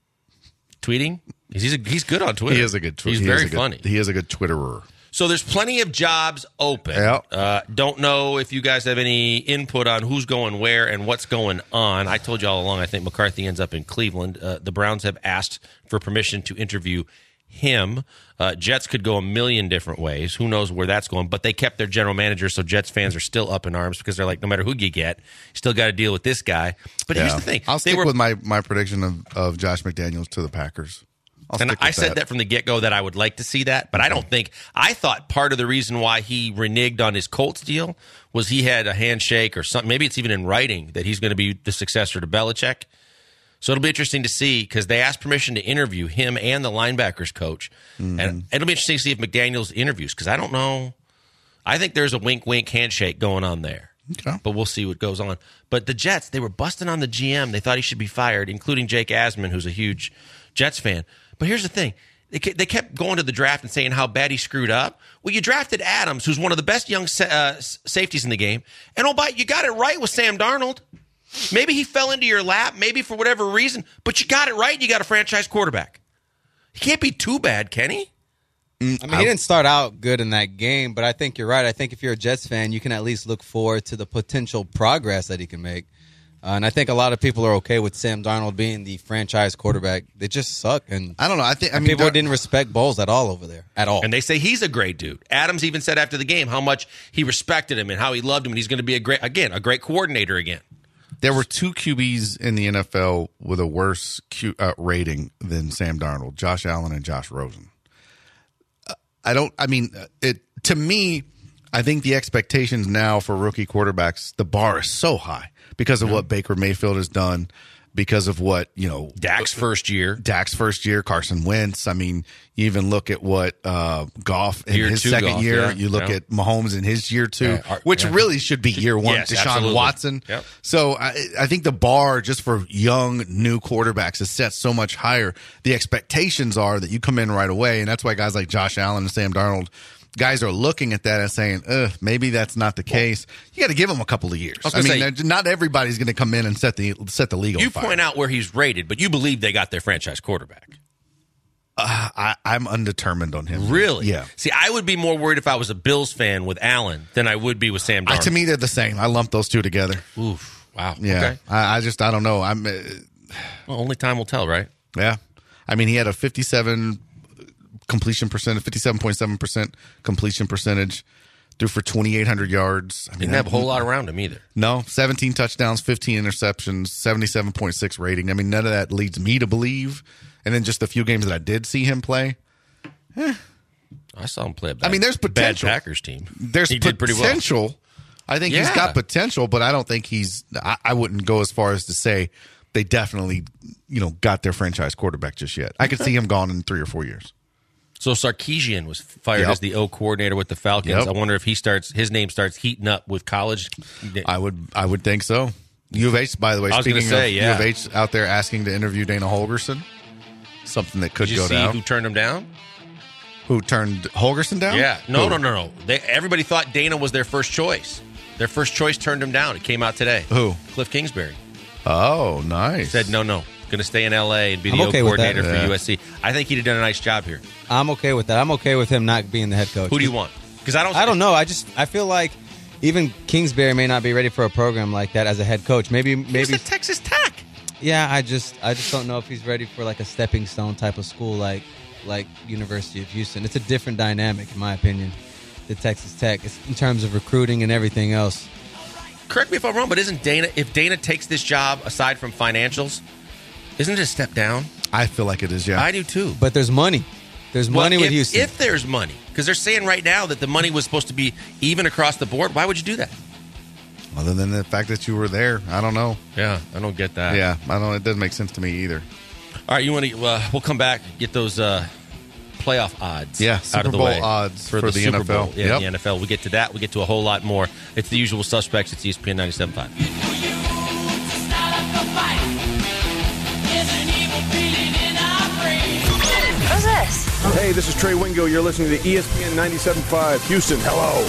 Speaker 4: Tweeting? He's a, he's good on Twitter.
Speaker 5: He is a good. Tw-
Speaker 4: He's
Speaker 5: he
Speaker 4: very
Speaker 5: is a good,
Speaker 4: funny.
Speaker 5: He is a good Twitterer.
Speaker 4: So there's plenty of jobs open.
Speaker 5: Yeah.
Speaker 4: Uh, don't know if you guys have any input on who's going where and what's going on. I told you all along, I think McCarthy ends up in Cleveland. Uh, the Browns have asked for permission to interview him. Uh, Jets could go a million different ways. Who knows where that's going? But they kept their general manager, so Jets fans are still up in arms because they're like, no matter who you get, you still got to deal with this guy. But
Speaker 5: Yeah.
Speaker 4: here's the thing.
Speaker 5: I'll
Speaker 4: They
Speaker 5: stick
Speaker 4: were-
Speaker 5: with my, my prediction of, of Josh McDaniels to the Packers. I'll
Speaker 4: and
Speaker 5: stick
Speaker 4: I
Speaker 5: with
Speaker 4: said that from the get-go that I would like to see that, but I don't think – I thought part of the reason why he reneged on his Colts deal was he had a handshake or something. Maybe it's even in writing that he's going to be the successor to Belichick. So it'll be interesting to see because they asked permission to interview him and the linebackers coach.
Speaker 5: Mm-hmm.
Speaker 4: And it'll be interesting to see if McDaniels interviews because I don't know. I think there's a wink-wink handshake going on there.
Speaker 5: Okay.
Speaker 4: But we'll see what goes on. But the Jets, they were busting on the G M. They thought he should be fired, including Jake Asman, who's a huge Jets fan. But here's the thing. They ke- they kept going to the draft and saying how bad he screwed up. Well, you drafted Adams, who's one of the best young sa- uh, safeties in the game. And, oh, but you got it right with Sam Darnold. Maybe he fell into your lap, maybe for whatever reason, but you got it right and you got a franchise quarterback. He can't be too bad, can he?
Speaker 6: I mean, he didn't start out good in that game, but I think you're right. I think if you're a Jets fan, you can at least look forward to the potential progress that he can make. Uh, and I think a lot of people are okay with Sam Darnold being the franchise quarterback. They just suck, and
Speaker 5: I don't know. I think I
Speaker 6: and
Speaker 5: mean
Speaker 6: people
Speaker 5: Dar-
Speaker 6: didn't respect Bowles at all over there, at all.
Speaker 4: And they say he's a great dude. Adams even said after the game how much he respected him and how he loved him, and he's going to be, a great again, a great coordinator again.
Speaker 5: There were two Q Bs in the N F L with a worse Q, uh, rating than Sam Darnold, Josh Allen and Josh Rosen. Uh, I don't, I mean, uh, it to me, I think the expectations now for rookie quarterbacks, the bar is so high because of what Baker Mayfield has done, because of what, you know,
Speaker 4: Dak's first year.
Speaker 5: Dak's first year, Carson Wentz. I mean, you even look at what uh, Goff in
Speaker 4: Year
Speaker 5: his
Speaker 4: two
Speaker 5: second
Speaker 4: Goff,
Speaker 5: year.
Speaker 4: yeah,
Speaker 5: you look
Speaker 4: yeah.
Speaker 5: at Mahomes in his year two,
Speaker 4: Yeah, our-
Speaker 5: which
Speaker 4: yeah.
Speaker 5: really should be year one.
Speaker 4: Yes,
Speaker 5: Deshaun
Speaker 4: absolutely.
Speaker 5: Watson.
Speaker 4: Yep.
Speaker 5: So I, I think the bar just for young, new quarterbacks is set so much higher. The expectations are that you come in right away, and that's why guys like Josh Allen and Sam Darnold, guys are looking at that and saying, Ugh, maybe that's not the case. You got to give them a couple of years.
Speaker 4: I was
Speaker 5: I,
Speaker 4: gonna
Speaker 5: mean,
Speaker 4: say-
Speaker 5: not everybody's going to come in and set the set the league on
Speaker 4: You
Speaker 5: fire.
Speaker 4: point out where he's rated, but you believe they got their franchise quarterback.
Speaker 5: Uh, I, I'm undetermined on him.
Speaker 4: Really?
Speaker 5: Yeah.
Speaker 4: See, I would be more worried if I was a Bills fan with Allen than I would be with Sam
Speaker 5: Uh,
Speaker 4: Darnold.
Speaker 5: to me, they're the same. I lump those two together.
Speaker 4: Oof. Wow.
Speaker 5: Yeah.
Speaker 4: Okay.
Speaker 5: I, I just, I don't know. I'm, uh,
Speaker 4: Well, only time will tell, right?
Speaker 5: yeah. I mean, he had a fifty-seven completion percentage, fifty-seven point seven percent completion percentage, threw for twenty-eight hundred yards. I mean,
Speaker 4: Didn't have a whole lot around him either.
Speaker 5: No, seventeen touchdowns, fifteen interceptions, seventy-seven point six rating. I mean, none of that leads me to believe. And then just the few games that I did see him play,
Speaker 4: I saw him play a bad,
Speaker 5: I mean, there's potential.
Speaker 4: bad Packers team.
Speaker 5: there's
Speaker 4: he did pretty well.
Speaker 5: potential. I think he's
Speaker 4: Yeah.
Speaker 5: got potential, but I don't think he's. I, I wouldn't go as far as to say they definitely, you know, got their franchise quarterback just yet. I could see him gone in three or four years.
Speaker 4: So Sarkisian was fired
Speaker 5: Yep.
Speaker 4: as the O coordinator with the Falcons.
Speaker 5: Yep.
Speaker 4: I wonder if he starts his name starts heating up with college.
Speaker 5: I would, I would think so. U of H, by the way,
Speaker 4: I was gonna
Speaker 5: speaking
Speaker 4: say,
Speaker 5: of
Speaker 4: yeah.
Speaker 5: U of H out there asking to interview Dana Holgerson, something that could
Speaker 4: Did you
Speaker 5: go
Speaker 4: see
Speaker 5: down.
Speaker 4: who turned him down?
Speaker 5: Who turned Holgerson down?
Speaker 4: Yeah, no,
Speaker 5: Who?
Speaker 4: no, no, no. They, everybody thought Dana was their first choice. Their first choice turned him down. It came out today.
Speaker 5: Who?
Speaker 4: Cliff Kingsbury
Speaker 5: Oh, nice.
Speaker 4: said, "No, no, going to stay in L A and be the
Speaker 6: I'm
Speaker 4: O
Speaker 6: okay with that.
Speaker 4: coordinator for
Speaker 5: Yeah.
Speaker 4: U S C." I think he'd have done a nice job here.
Speaker 6: I'm okay with that. I'm okay with him not being the head coach.
Speaker 4: Who do you want? Because I don't.
Speaker 6: I don't know. I just I feel like even Kingsbury may not be ready for a program like that as a head coach. Maybe
Speaker 4: He was
Speaker 6: maybe
Speaker 4: at Texas Tech.
Speaker 6: yeah. I just I just don't know if he's ready for like a stepping stone type of school like like University of Houston. It's a different dynamic in my opinion. The Texas Tech, it's in terms of recruiting and everything else.
Speaker 4: Correct me if I'm wrong, but isn't Dana? If Dana takes this job aside from financials, isn't it a step down?
Speaker 5: I feel like it is, yeah.
Speaker 4: I do too.
Speaker 6: But there's money. There's money
Speaker 4: Well,
Speaker 6: with
Speaker 4: if,
Speaker 6: Houston.
Speaker 4: If there's money, because they're saying right now that the money was supposed to be even across the board. Why would you do that?
Speaker 5: Other than the fact that you were there, I don't know.
Speaker 4: Yeah, I don't get that.
Speaker 5: Yeah, I don't. It doesn't make sense to me either.
Speaker 4: All right, you want to? Uh, we'll come back get those uh, playoff odds.
Speaker 5: Yeah,
Speaker 4: out
Speaker 5: Super
Speaker 4: of the
Speaker 5: Bowl
Speaker 4: way
Speaker 5: odds
Speaker 4: for,
Speaker 5: for
Speaker 4: the,
Speaker 5: the
Speaker 4: Super
Speaker 5: N F L.
Speaker 4: Bowl. Yeah,
Speaker 5: Yep.
Speaker 4: the N F L. We get to that. We get to a whole lot more. It's the usual suspects. It's E S P N ninety-seven point five.
Speaker 3: Who's this?
Speaker 7: Hey, this is Trey Wingo. You're listening to E S P N ninety-seven point five. Houston, hello.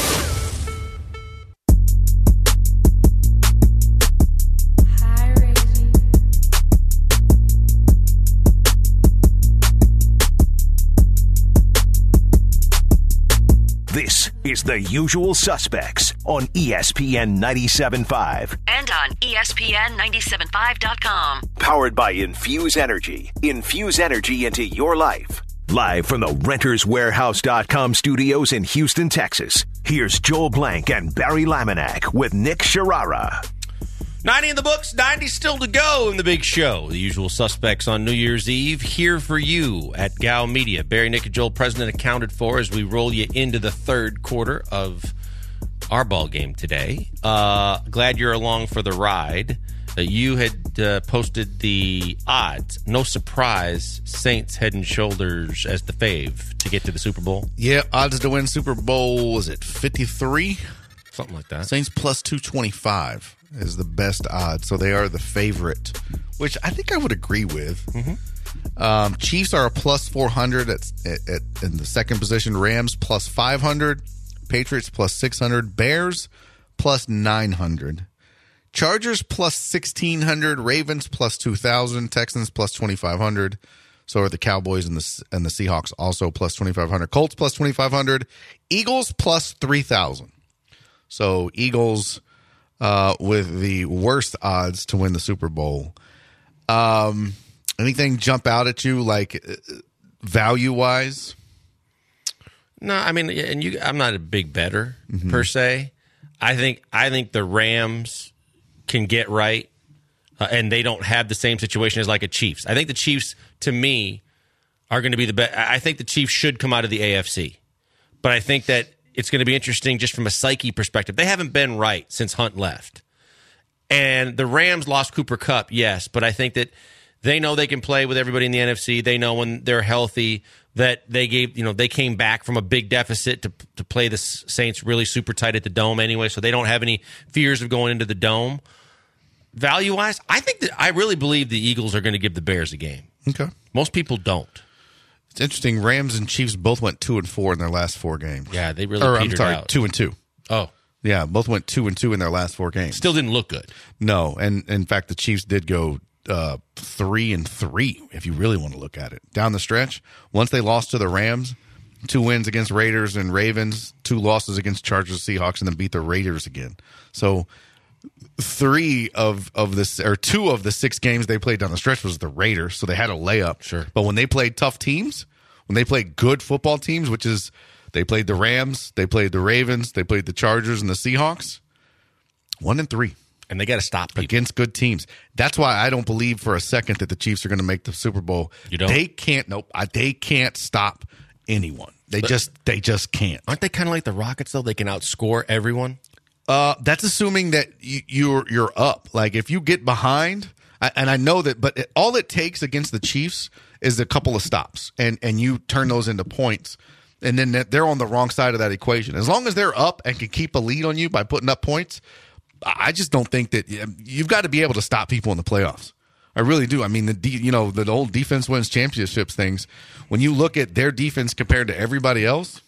Speaker 2: This is The Usual Suspects on E S P N ninety-seven point five.
Speaker 3: And on E S P N ninety-seven point five dot com.
Speaker 2: Powered by Infuse Energy. Infuse energy into your life. Live from the Renters Warehouse dot com studios in Houston, Texas, here's Joel Blank and Barry Laminack with Nick Sharara.
Speaker 4: ninety in the books, ninety still to go in the big show. The usual suspects on New Year's Eve here for you at Gow Media. Barry, Nick, and Joel, President accounted for as we roll you into the third quarter of our ball game today. Uh, glad you're along for the ride. Uh, you had uh, posted the odds. No surprise, Saints head and shoulders as the fave to get to the Super Bowl.
Speaker 5: Yeah, odds to win Super Bowl, is it fifty-three?
Speaker 4: Something like that.
Speaker 5: Saints plus two twenty-five is the best odds, so they are the favorite, which I think I would agree with. Mm-hmm. Um, Chiefs are a plus four hundred at, at, at, in the second position. Rams plus five hundred. Patriots plus six hundred. Bears plus nine hundred. Chargers plus sixteen hundred, Ravens plus two thousand, Texans plus twenty-five hundred. So are the Cowboys and the and the Seahawks also plus twenty-five hundred. Colts plus twenty-five hundred, Eagles plus three thousand. So Eagles uh, with the worst odds to win the Super Bowl. Um, anything jump out at you like value wise?
Speaker 4: No, I mean, and you, I'm not a big bettor
Speaker 5: Mm-hmm.
Speaker 4: per se. I think I think the Rams can get right, uh, and they don't have the same situation as like a Chiefs. I think the Chiefs, to me, are going to be the best. I think the Chiefs should come out of the A F C, but I think that it's going to be interesting just from a psyche perspective. They haven't been right since Hunt left, and the Rams lost Cooper Kupp, yes, but I think that they know they can play with everybody in the N F C. They know when they're healthy that they gave, you know, they came back from a big deficit to to play the Saints really super tight at the Dome anyway, so they don't have any fears of going into the Dome. Value-wise, I think that I really believe the Eagles are going to give the Bears a game.
Speaker 5: Okay.
Speaker 4: Most people don't.
Speaker 5: It's interesting. Rams and Chiefs both went two and four in their last four games.
Speaker 4: Yeah, they really
Speaker 5: or, I'm
Speaker 4: petered
Speaker 5: sorry,
Speaker 4: out.
Speaker 5: two and two.
Speaker 4: Oh,
Speaker 5: Yeah, both went two and two in their last four games.
Speaker 4: still didn't look good.
Speaker 5: No, and in fact, the Chiefs did go uh, three and three. If you really want to look at it down the stretch, once they lost to the Rams, two wins against Raiders and Ravens, two losses against Chargers, Seahawks, and then beat the Raiders again. So three of of this or two of the six games they played down the stretch was the Raiders, so they had a layup.
Speaker 4: Sure,
Speaker 5: but when they played tough teams, when they played good football teams, which is they played the Rams, they played the Ravens, they played the Chargers and the Seahawks, one and three.
Speaker 4: And they got to stop people.
Speaker 5: Against good teams. That's why I don't believe for a second that the Chiefs are going to make the Super Bowl.
Speaker 4: You don't?
Speaker 5: They can't. Nope. I, they can't stop anyone. They
Speaker 4: But-
Speaker 5: just. They just can't.
Speaker 4: Aren't they kind of like the Rockets, though? They can outscore everyone.
Speaker 5: Uh, that's assuming that you, you're you're up. Like if you get behind, I, and I know that, but it, all it takes against the Chiefs is a couple of stops, and and you turn those into points, and then they're on the wrong side of that equation. As long as they're up and can keep a lead on you by putting up points, I just don't think that you've got to be able to stop people in the playoffs. I really do. I mean, the de- you know the old defense wins championships things. When you look at their defense compared to everybody else,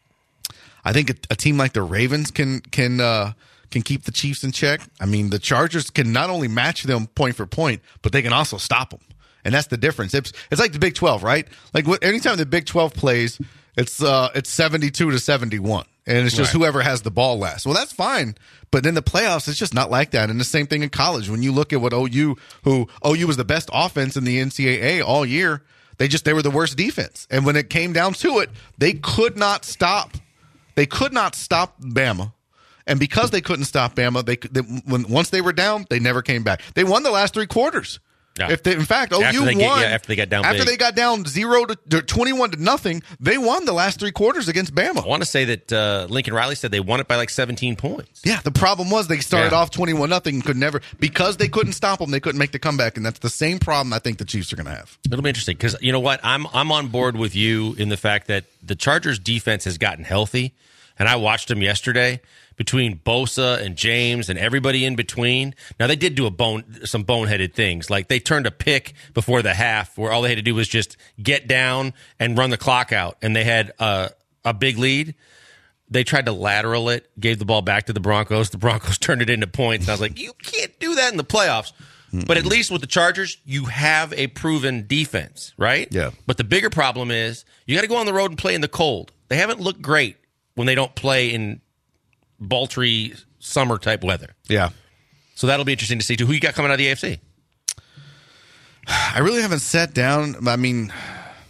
Speaker 5: I think a, a team like the Ravens can can uh, can keep the Chiefs in check. I mean, the Chargers can not only match them point for point, but they can also stop them, and that's the difference. It's it's like the Big twelve, right? Like what, anytime the Big twelve plays, it's uh, it's seventy-two to seventy-one, and it's just
Speaker 4: Right.
Speaker 5: whoever has the ball last. Well, that's fine, but in the playoffs, it's just not like that. And the same thing in college. When you look at what O U, who O U was the best offense in the N C double A all year, they just they were the worst defense, and when it came down to it, they could not stop. They could not stop Bama, and because they couldn't stop Bama, they, they when once they were down, they never came back. They won the last three quarters.
Speaker 4: Yeah.
Speaker 5: If they, in fact, O U
Speaker 4: After
Speaker 5: won
Speaker 4: they get- yeah, after they got down
Speaker 5: after
Speaker 4: big.
Speaker 5: they got down zero to, to twenty-one to nothing. They won the last three quarters against Bama.
Speaker 4: I want to say that uh, Lincoln Riley said they won it by like seventeen points.
Speaker 5: Yeah, the problem was they started
Speaker 4: Yeah.
Speaker 5: off twenty-one nothing and could never because they couldn't stop them. They couldn't make the comeback, and that's the same problem I think the Chiefs are going to have.
Speaker 4: It'll be interesting because you know what? I'm I'm on board with you in the fact that the Chargers defense has gotten healthy, and I watched them yesterday between Bosa and James and everybody in between. Now they did do a bone some boneheaded things, like they turned a pick before the half where all they had to do was just get down and run the clock out, and they had a a big lead. They tried to lateral it, gave the ball back to the Broncos. The Broncos turned it into points, and I was like, you can't do that in the playoffs. But at least with the Chargers, you have a proven defense, right?
Speaker 5: Yeah.
Speaker 4: But the bigger problem is you got to go on the road and play in the cold. They haven't looked great when they don't play in baltry summer type weather.
Speaker 5: Yeah.
Speaker 4: So that'll be interesting to see too. Who you got coming out of the A F C?
Speaker 5: I really haven't sat down. I mean,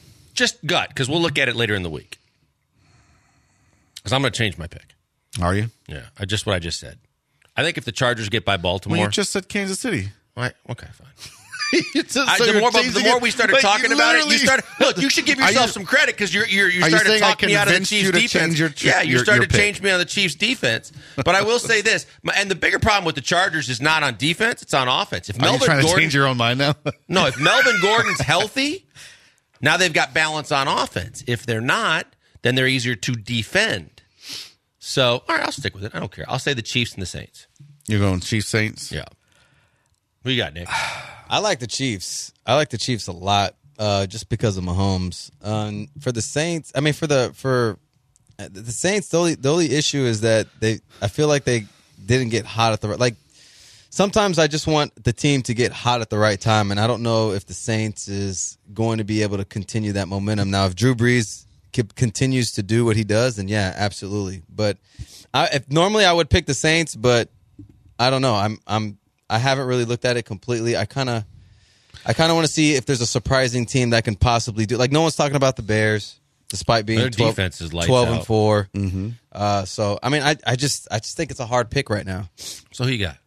Speaker 4: just gut, because we'll look at it later in the week. Because I'm going to change my pick.
Speaker 5: Are you?
Speaker 4: Yeah, I just what I just said. I think if the Chargers get by Baltimore,
Speaker 5: Well, you just said Kansas City.
Speaker 4: right, okay, fine.
Speaker 5: Just,
Speaker 4: I,
Speaker 5: so
Speaker 4: the,
Speaker 5: you're
Speaker 4: more, the
Speaker 5: changing
Speaker 4: more
Speaker 5: it.
Speaker 4: we started
Speaker 5: Like,
Speaker 4: talking about it, you
Speaker 5: literally-
Speaker 4: started. Look, you should give
Speaker 5: Are
Speaker 4: yourself
Speaker 5: you-
Speaker 4: some credit because you're you're you
Speaker 5: Are you
Speaker 4: started
Speaker 5: saying I
Speaker 4: talking me out of the
Speaker 5: convinced
Speaker 4: Chiefs
Speaker 5: you to
Speaker 4: defense.
Speaker 5: change your tri-
Speaker 4: yeah, you
Speaker 5: your-
Speaker 4: started
Speaker 5: your
Speaker 4: to
Speaker 5: pick?
Speaker 4: change me on the Chiefs defense. But I will say this, my- and the bigger problem with the Chargers is not on defense; it's on offense. If
Speaker 5: Are you
Speaker 4: Melvin
Speaker 5: trying to
Speaker 4: Gordon,
Speaker 5: change your own mind now?
Speaker 4: no, if Melvin Gordon's healthy, now they've got balance on offense. If they're not, then they're easier to defend. So, all right, I'll stick with it. I don't care. I'll say the Chiefs and the Saints.
Speaker 5: You're going Chiefs Saints?
Speaker 4: Yeah. What you got, Nick?
Speaker 6: I like the Chiefs. I like the Chiefs a lot, uh, just because of Mahomes. Um, for the Saints, I mean, for the for uh, the Saints, the only the only issue is that they. I feel like they didn't get hot at the right. Like sometimes I just want the team to get hot at the right time, and I don't know if the Saints is going to be able to continue that momentum. Now, if Drew Brees c- continues to do what he does, then yeah, absolutely. But I, if normally I would pick the Saints, but I don't know. I'm I'm. I haven't really looked at it completely. I kind of, I kind of want to see if there's a surprising team that can possibly do. Like no one's talking about the Bears, despite being
Speaker 4: Their
Speaker 6: twelve,
Speaker 4: defense is lights
Speaker 6: twelve
Speaker 4: out.
Speaker 6: and four. Mm-hmm. Uh, so I mean, I, I just, I just think it's a hard pick right now.
Speaker 4: So who you got?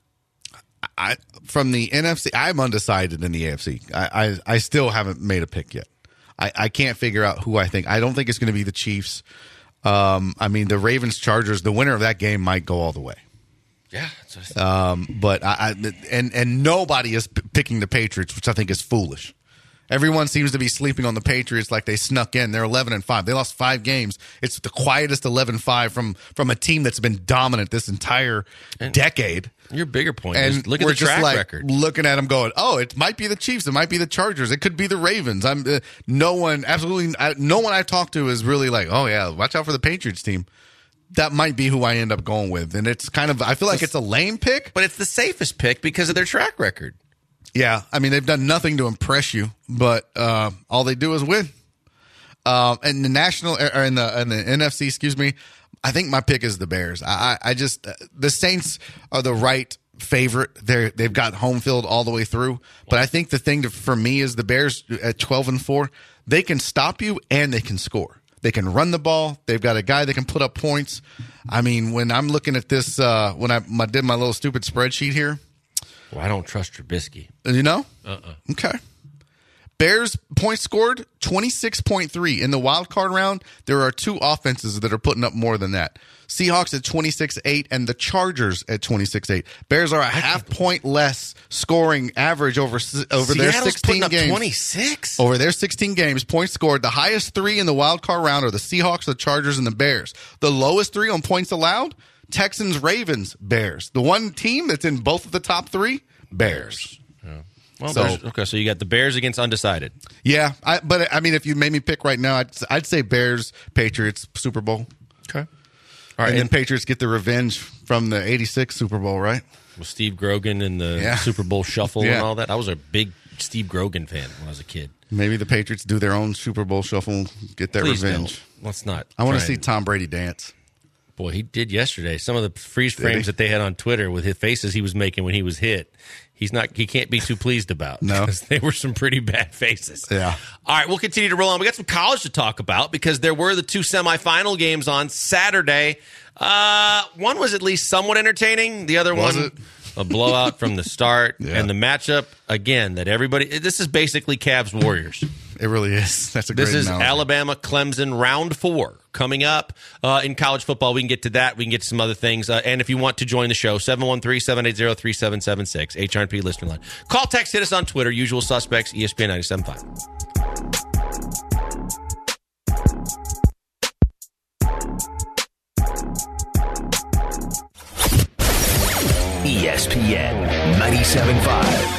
Speaker 5: I from the N F C, I'm undecided in the A F C. I I, I still haven't made a pick yet. I, I can't figure out who I think. I don't think it's going to be the Chiefs. Um, I mean, the Ravens Chargers. The winner of that game might go all the way.
Speaker 4: Yeah. That's what I said.
Speaker 5: Um, but I, I and and nobody is p- picking the Patriots, which I think is foolish. Everyone seems to be sleeping on the Patriots like they snuck in. They're eleven and five. They lost five games. It's the quietest eleven five from from a team that's been dominant this entire
Speaker 4: And
Speaker 5: decade.
Speaker 4: Your bigger point
Speaker 5: And
Speaker 4: is look at
Speaker 5: we're
Speaker 4: the
Speaker 5: just
Speaker 4: track
Speaker 5: like
Speaker 4: record.
Speaker 5: looking at them, going, "Oh, it might be the Chiefs. It might be the Chargers. It could be the Ravens." I'm uh, no one, absolutely, I, no one I've talked to is really like, "Oh yeah, watch out for the Patriots team." That might be who I end up going with, and it's kind of. I feel like it's a lame pick,
Speaker 4: But it's the safest pick because of their track record.
Speaker 5: yeah. I mean, they've done nothing to impress you, but uh, all they do is win. Um, and the national or in the in the N F C, excuse me. I think my pick is the Bears. I I, I just uh, the Saints are the right favorite. They they've got home field all the way through, but I think the thing to, for me is the Bears at twelve and four. They can stop you and they can score. They can run the ball. They've got a guy that can put up points. I mean, when I'm looking at this, uh, when I, I did my little stupid spreadsheet here,
Speaker 4: Well, I don't trust Trubisky.
Speaker 5: you know?
Speaker 4: Uh-uh.
Speaker 5: Okay. Bears points scored twenty-six point three. In the wild card round, there are two offenses that are putting up more than that. Seahawks at twenty-six eight and the Chargers at twenty-six eight. Bears are a half point less scoring average over over their
Speaker 4: Seattle's
Speaker 5: sixteen
Speaker 4: putting up
Speaker 5: games.
Speaker 4: twenty-six?
Speaker 5: Over their sixteen games, points scored. The highest three in the wild card round are the Seahawks, the Chargers, and the Bears. The lowest three on points allowed, Texans, Ravens, Bears. The one team that's in both of the top three, Bears.
Speaker 4: Well,
Speaker 5: So-
Speaker 4: there's- okay, so you got the Bears against undecided.
Speaker 5: Yeah, I, but I mean, if you made me pick right now, I'd, I'd say Bears, Patriots, Super Bowl.
Speaker 4: Okay. All
Speaker 5: And
Speaker 4: right,
Speaker 5: then
Speaker 4: and
Speaker 5: Patriots get the revenge from the eighty-six Super Bowl, right?
Speaker 4: with Steve Grogan and the
Speaker 5: Yeah.
Speaker 4: Super Bowl shuffle
Speaker 5: Yeah.
Speaker 4: and all that. I was a big Steve Grogan fan when I was a kid.
Speaker 5: Maybe the Patriots do their own Super Bowl shuffle, get their
Speaker 4: Please
Speaker 5: revenge.
Speaker 4: don't. Let's not.
Speaker 5: I want
Speaker 4: try
Speaker 5: to see
Speaker 4: and-
Speaker 5: Tom Brady dance.
Speaker 4: Boy, he did yesterday. Some of the freeze
Speaker 5: Did
Speaker 4: frames
Speaker 5: he?
Speaker 4: that they had on Twitter with his faces he was making when he was hit, he's not. He can't be too pleased about.
Speaker 5: No.
Speaker 4: because they were some pretty bad faces.
Speaker 5: Yeah.
Speaker 4: All right, we'll continue to roll on. We got some college to talk about because there were the two semifinal games on Saturday. Uh, one was at least somewhat entertaining. The other
Speaker 5: Was
Speaker 4: one,
Speaker 5: it?
Speaker 4: a blowout from the start,
Speaker 5: Yeah.
Speaker 4: and the matchup again that everybody. This is basically Cavs Warriors.
Speaker 5: It really is. That's a
Speaker 4: This
Speaker 5: great
Speaker 4: is
Speaker 5: analogy.
Speaker 4: Alabama Clemson round four coming up uh, in college football. We can get to that. We can get to some other things. Uh, and if you want to join the show, seven one three, seven eight zero, three seven seven six, H R N P listener line. Call, text, hit us on Twitter. Usual suspects, E S P N ninety-seven point five.
Speaker 2: E S P N ninety-seven point five.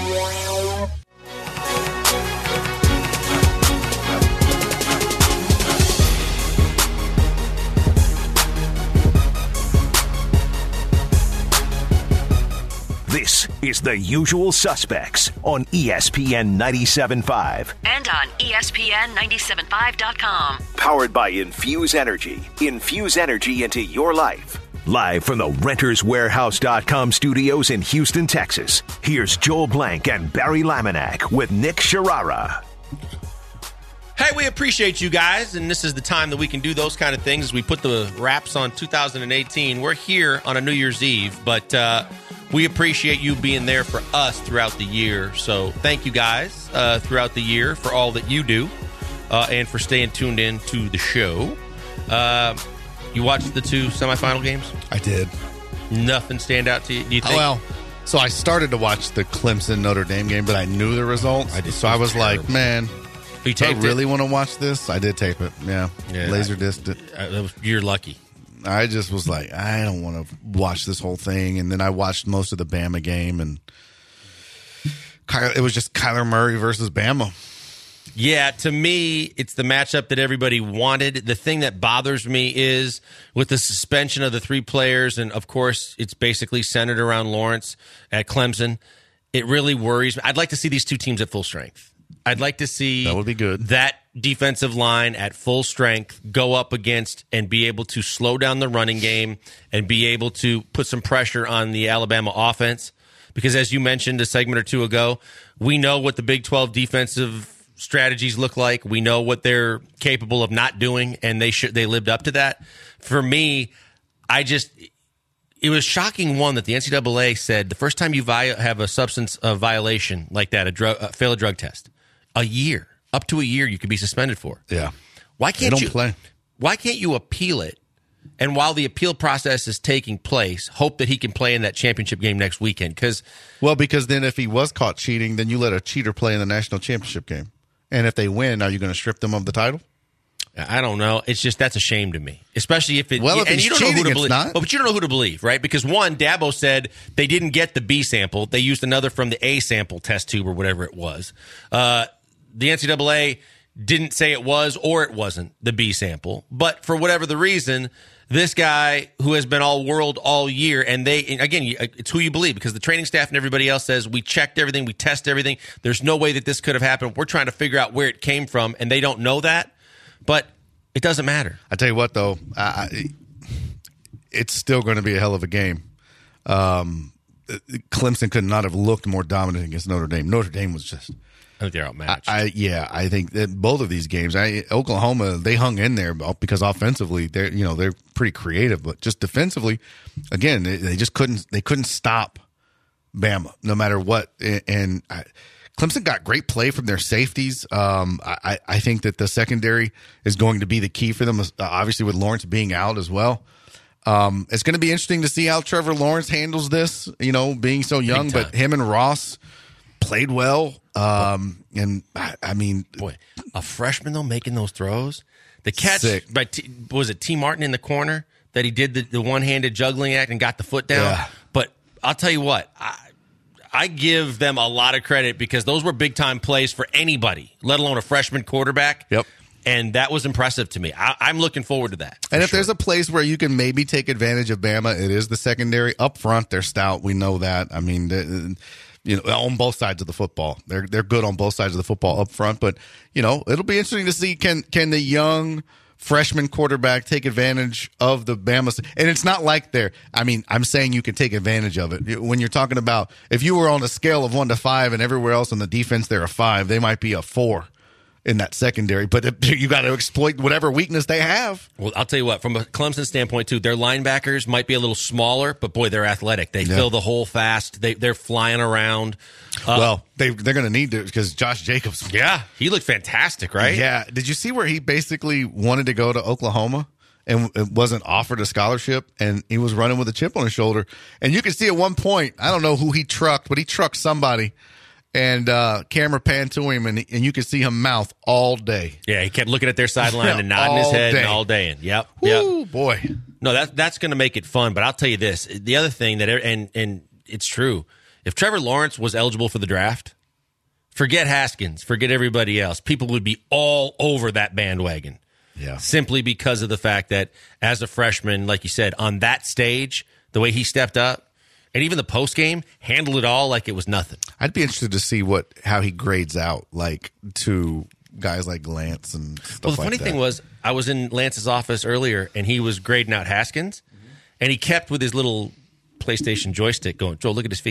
Speaker 2: This is The Usual Suspects on E S P N ninety-seven point five.
Speaker 3: And on E S P N ninety-seven point five dot com.
Speaker 2: Powered by Infuse Energy. Infuse energy into your life. Live from the Renters Warehouse dot com studios in Houston, Texas. Here's Joel Blank and Barry Laminack with Nick Sharara.
Speaker 4: Hey, we appreciate you guys, and this is the time that we can do those kind of things as we put the wraps on two thousand eighteen. We're here on a New Year's Eve, but uh, we appreciate you being there for us throughout the year. So thank you guys uh, throughout the year for all that you do uh, and for staying tuned in to the show. Uh, you watched the two semifinal games?
Speaker 5: I did.
Speaker 4: Nothing stand out to you? Do you think?
Speaker 5: Oh, well, so I started to watch the Clemson Notre Dame game, but I knew the results.
Speaker 4: I did,
Speaker 5: so I was
Speaker 4: terrible.
Speaker 5: like, man,
Speaker 4: You
Speaker 5: do I
Speaker 4: taped
Speaker 5: really
Speaker 4: it?
Speaker 5: want to watch this? I did tape it, yeah.
Speaker 4: Yeah,
Speaker 5: Laser disced it.
Speaker 4: Uh, that was- you're lucky.
Speaker 5: I just was like, I don't want to watch this whole thing. And then I watched most of the Bama game, and Ky- it was just Kyler Murray versus Bama.
Speaker 4: Yeah, to me, it's the matchup that everybody wanted. The thing that bothers me is with the suspension of the three players, and of course, it's basically centered around Lawrence at Clemson. It really worries me. I'd like to see these two teams at full strength. I'd like to see
Speaker 5: That would be good.
Speaker 4: that defensive line at full strength go up against and be able to slow down the running game and be able to put some pressure on the Alabama offense. Because as you mentioned a segment or two ago, we know what the Big twelve defensive strategies look like. We know what they're capable of not doing, and they should they lived up to that. For me, I just it was shocking one that the N C double A said the first time you vi- have a substance uh, violation like that, a drug uh, fail a drug test, a year, up to a year, you could be suspended for.
Speaker 5: Yeah.
Speaker 4: Why can't
Speaker 5: don't
Speaker 4: you
Speaker 5: play.
Speaker 4: Why can't you appeal it? And while the appeal process is taking place, hope that he can play in that championship game next weekend. Because
Speaker 5: Well, because then if he was caught cheating, then you let a cheater play in the national championship game. And if they win, are you going to strip them of the title?
Speaker 4: I don't know. It's just that's a shame to me, especially if it.
Speaker 5: Well, if
Speaker 4: and
Speaker 5: he's
Speaker 4: you don't know who
Speaker 5: cheating,
Speaker 4: to
Speaker 5: it's
Speaker 4: believe.
Speaker 5: not.
Speaker 4: But, but you don't know who to believe, right? Because one, Dabo said they didn't get the B sample; they used another from the A sample test tube or whatever it was. Uh, the N C double A didn't say it was or it wasn't the B sample, but for whatever the reason, this guy who has been all world all year, and they and again, it's who you believe because the training staff and everybody else says we checked everything, we tested everything. There's no way that this could have happened. We're trying to figure out where it came from, and they don't know that, but. It doesn't matter.
Speaker 5: I tell you what, though, I, I, it's still going to be a hell of a game. Um, Clemson could not have looked more dominant against Notre Dame. Notre Dame was just.
Speaker 4: I think they're outmatched.
Speaker 5: I, I yeah, I think that both of these games, I, Oklahoma, they hung in there because offensively, they're you know they're pretty creative, but just defensively, again, they, they just couldn't they couldn't stop Bama no matter what, and. I, Clemson got great play from their safeties. Um, I, I think that the secondary is going to be the key for them, uh, obviously with Lawrence being out as well. Um, it's going to be interesting to see how Trevor Lawrence handles this, you know, being so young, but him and Ross played well. Um, and, I, I mean...
Speaker 4: Boy, a freshman, though, making those throws. The catch
Speaker 5: Sick.
Speaker 4: by, T, was it T. Martin in the corner that he did the, the one-handed juggling act and got the foot down?
Speaker 5: Yeah.
Speaker 4: But I'll tell you what, I, I give them a lot of credit because those were big-time plays for anybody, let alone a freshman quarterback.
Speaker 5: Yep.
Speaker 4: And that was impressive to me. I, I'm looking forward to that.
Speaker 5: And if
Speaker 4: sure.
Speaker 5: there's a place where you can maybe take advantage of Bama, it is the secondary. Up front, they're stout. We know that. I mean, they, you know, on both sides of the football, they're they're good on both sides of the football up front. But you know, it'll be interesting to see can can the young freshman quarterback take advantage of the Bama. And it's not like they're, I mean, I'm saying you can take advantage of it. When you're talking about, if you were on a scale of one to five and everywhere else on the defense, they're a five, they might be a four in that secondary. But you got to exploit whatever weakness they have.
Speaker 4: Well, I'll tell you what, from a Clemson standpoint, too, their linebackers might be a little smaller, but boy, they're athletic. They
Speaker 5: Yeah.
Speaker 4: fill the hole fast. They, they're flying around. Uh,
Speaker 5: well, they, they're going to need to because Josh Jacobs.
Speaker 4: Yeah, he looked fantastic, right?
Speaker 5: Yeah. Did you see where he basically wanted to go to Oklahoma and it wasn't offered a scholarship and he was running with a chip on his shoulder? And you can see at one point, I don't know who he trucked, but he trucked somebody. And uh, camera panned to him, and, and you could see him mouth all day.
Speaker 4: Yeah, he kept looking at their sideline and nodding his
Speaker 5: All
Speaker 4: head
Speaker 5: day.
Speaker 4: and all day. And yep,
Speaker 5: Woo,
Speaker 4: yep.
Speaker 5: boy.
Speaker 4: No, that that's going to make it fun. But I'll tell you this: the other thing that, and and it's true, if Trevor Lawrence was eligible for the draft, forget Haskins, forget everybody else. People would be all over that bandwagon.
Speaker 5: Yeah.
Speaker 4: Simply because of the fact that as a freshman, like you said, on that stage, the way he stepped up. And even the post game handled it all like it was nothing.
Speaker 5: I'd be interested to see what how he grades out, like to guys like Lance and stuff
Speaker 4: Well, the
Speaker 5: like
Speaker 4: funny
Speaker 5: that.
Speaker 4: thing was, I was in Lance's office earlier, and he was grading out Haskins, and he kept with his little PlayStation joystick going, Joel, look at his feet.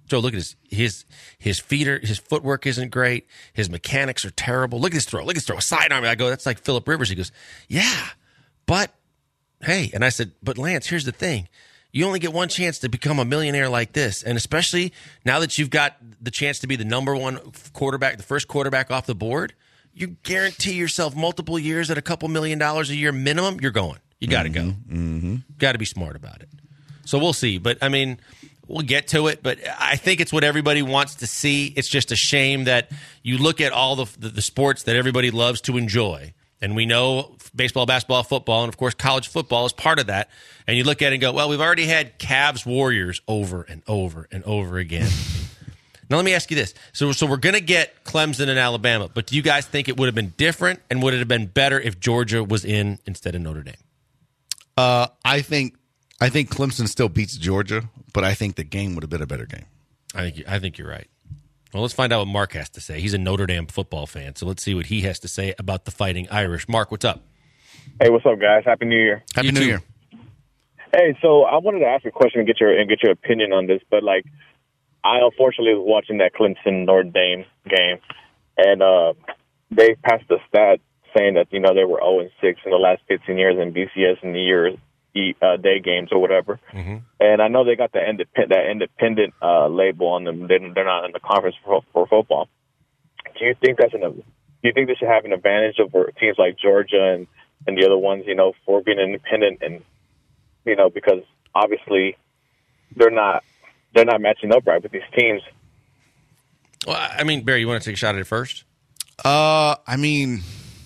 Speaker 4: Joe, look at his his his feet are, his footwork isn't great. His mechanics are terrible. Look at his throw. Look at his throw. A sidearm. I go, that's like Phillip Rivers. He goes, yeah, but hey. And I said, but Lance, here's the thing. You only get one chance to become a millionaire like this. And especially now that you've got the chance to be the number one quarterback, the first quarterback off the board, you guarantee yourself multiple years at a couple million dollars a year minimum, you're going. You got to mm-hmm. go. Mm-hmm. Got to be smart about it. So we'll see. But, I mean, we'll get to it. But I think it's what everybody wants to see. It's just a shame that you look at all the, the, the sports that everybody loves to enjoy. And we know baseball, basketball, football, and, of course, college football is part of that. And you look at it and go, well, we've already had Cavs Warriors over and over and over again. Now, let me ask you this. So, so we're going to get Clemson and Alabama. But do you guys think it would have been different, and would it have been better if Georgia was in instead of Notre Dame?
Speaker 5: Uh, I think I think Clemson still beats Georgia, but I think the game would have been a better game.
Speaker 4: I think you, I think you're right. Well, let's find out what Mark has to say. He's a Notre Dame football fan, so let's see what he has to say about the Fighting Irish. Mark, what's up?
Speaker 9: Hey, what's up, guys? Happy New Year.
Speaker 5: Happy
Speaker 4: You
Speaker 5: New
Speaker 4: too.
Speaker 5: Year.
Speaker 9: Hey, so I wanted to ask a question and get your and get your opinion on this, but like, I unfortunately was watching that Clemson Notre Dame game, and uh, they passed a stat saying that you know they were zero and six in the last fifteen years in B C S in the year uh, day games or whatever. Mm-hmm. And I know they got the independent that independent uh, label on them. They're, they're not in the conference for, for football. Do you think that's an do you think they should have an advantage over teams like Georgia and, and the other ones? You know, for being independent and you know because obviously they're not. They're not matching up right with these teams.
Speaker 4: Well, I mean, Barry, you want to take a shot at it first?
Speaker 5: Uh, I mean,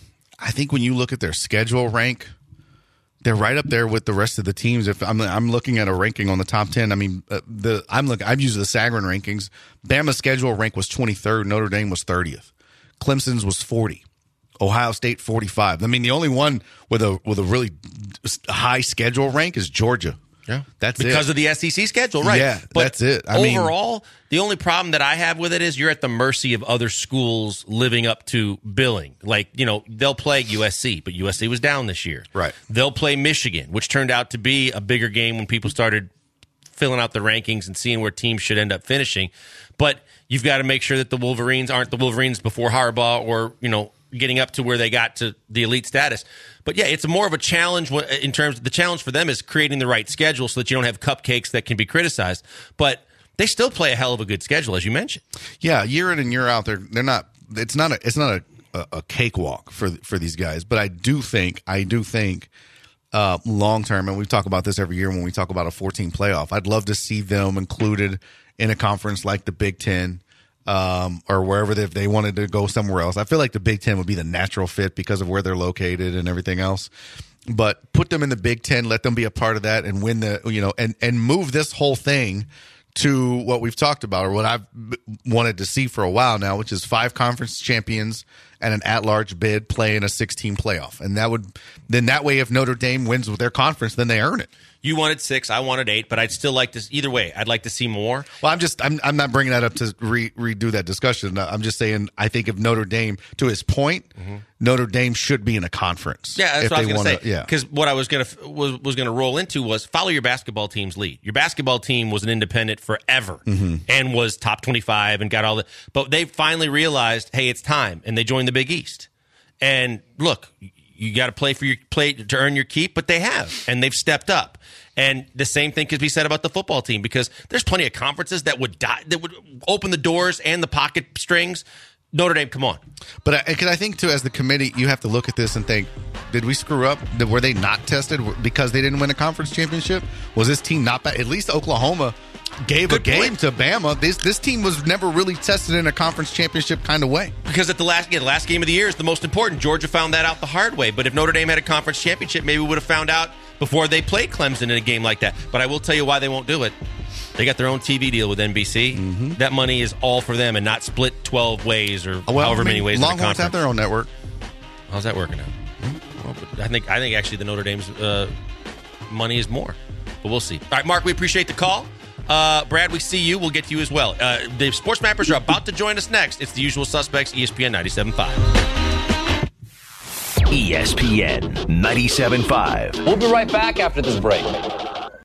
Speaker 5: I think when you look at their schedule rank, they're right up there with the rest of the teams. If I'm I'm looking at a ranking on the top ten, I mean, uh, the I'm looking. I've used the Sagarin rankings. Bama's schedule rank was twenty-third. Notre Dame was thirtieth. Clemson's was forty. Ohio State forty-five. I mean, the only one with a with a really high schedule rank is Georgia.
Speaker 4: Yeah,
Speaker 5: that's
Speaker 4: because
Speaker 5: it.
Speaker 4: of the S E C schedule, right?
Speaker 5: Yeah,
Speaker 4: but
Speaker 5: that's it. I mean,
Speaker 4: overall, the only problem that I have with it is you're at the mercy of other schools living up to billing. Like, you know, they'll play U S C, but U S C was down this year.
Speaker 5: Right.
Speaker 4: They'll play Michigan, which turned out to be a bigger game when people started filling out the rankings and seeing where teams should end up finishing. But you've got to make sure that the Wolverines aren't the Wolverines before Harbaugh or, you know, getting up to where they got to the elite status. But yeah, it's more of a challenge in terms of the challenge for them is creating the right schedule so that you don't have cupcakes that can be criticized. But they still play a hell of a good schedule, as you mentioned.
Speaker 5: Yeah, year in and year out, they're they're not. It's not a it's not a, a cakewalk for for these guys. But I do think I do think uh, long term, and we talk about this every year when we talk about a fourteen playoff. I'd love to see them included in a conference like the Big Ten. Um, or wherever they, if they wanted to go somewhere else. I feel like the Big Ten would be the natural fit because of where they're located and everything else. But put them in the Big Ten, let them be a part of that, and win the you know and and move this whole thing to what we've talked about or what I've wanted to see for a while now, which is five conference champions and an at-large bid playing a six-team playoff. And that would then that way, if Notre Dame wins with their conference, then they earn it.
Speaker 4: You wanted six, I wanted eight, but I'd still like to. Either way, I'd like to see more.
Speaker 5: Well, I'm just I'm I'm not bringing that up to re, redo that discussion. I'm just saying I think if Notre Dame, to his point, mm-hmm. Notre Dame should be in a conference.
Speaker 4: Yeah, that's
Speaker 5: if
Speaker 4: what I was
Speaker 5: they
Speaker 4: going to
Speaker 5: wanna,
Speaker 4: say.
Speaker 5: Yeah,
Speaker 4: because what I was going to was was going to roll into was follow your basketball team's lead. Your basketball team was an independent forever mm-hmm. and was top twenty-five and got all the. But they finally realized, hey, it's time, and they joined the Big East. And look, you got to play for your play to earn your keep, but they have, and they've stepped up. And the same thing could be said about the football team because there's plenty of conferences that would die, that would open the doors and the pocket strings. Notre Dame, come on.
Speaker 5: But because I, I think, too, as the committee, you have to look at this and think, did we screw up? Were they not tested because they didn't win a conference championship? Was this team not bad? At least Oklahoma gave Good a game point. to Bama. This this team was never really tested in a conference championship kind of way.
Speaker 4: Because at the last yeah, the last game of the year is the most important. Georgia found that out the hard way. But if Notre Dame had a conference championship, maybe we would have found out before they played Clemson in a game like that. But I will tell you why they won't do it. They got their own T V deal with N B C. Mm-hmm. That money is all for them and not split twelve ways or
Speaker 5: well,
Speaker 4: however
Speaker 5: I mean,
Speaker 4: many ways.
Speaker 5: Longhorns have their own network.
Speaker 4: How's that working out? Mm-hmm. Well, I think I think actually the Notre Dame's uh, money is more. But we'll see. All right, Mark, we appreciate the call. Uh, Brad, we see you. We'll get to you as well. Uh, the Sports Mappers are about to join us next. It's the usual suspects, E S P N ninety-seven point five.
Speaker 2: E S P N ninety-seven point five.
Speaker 10: We'll be right back after this break.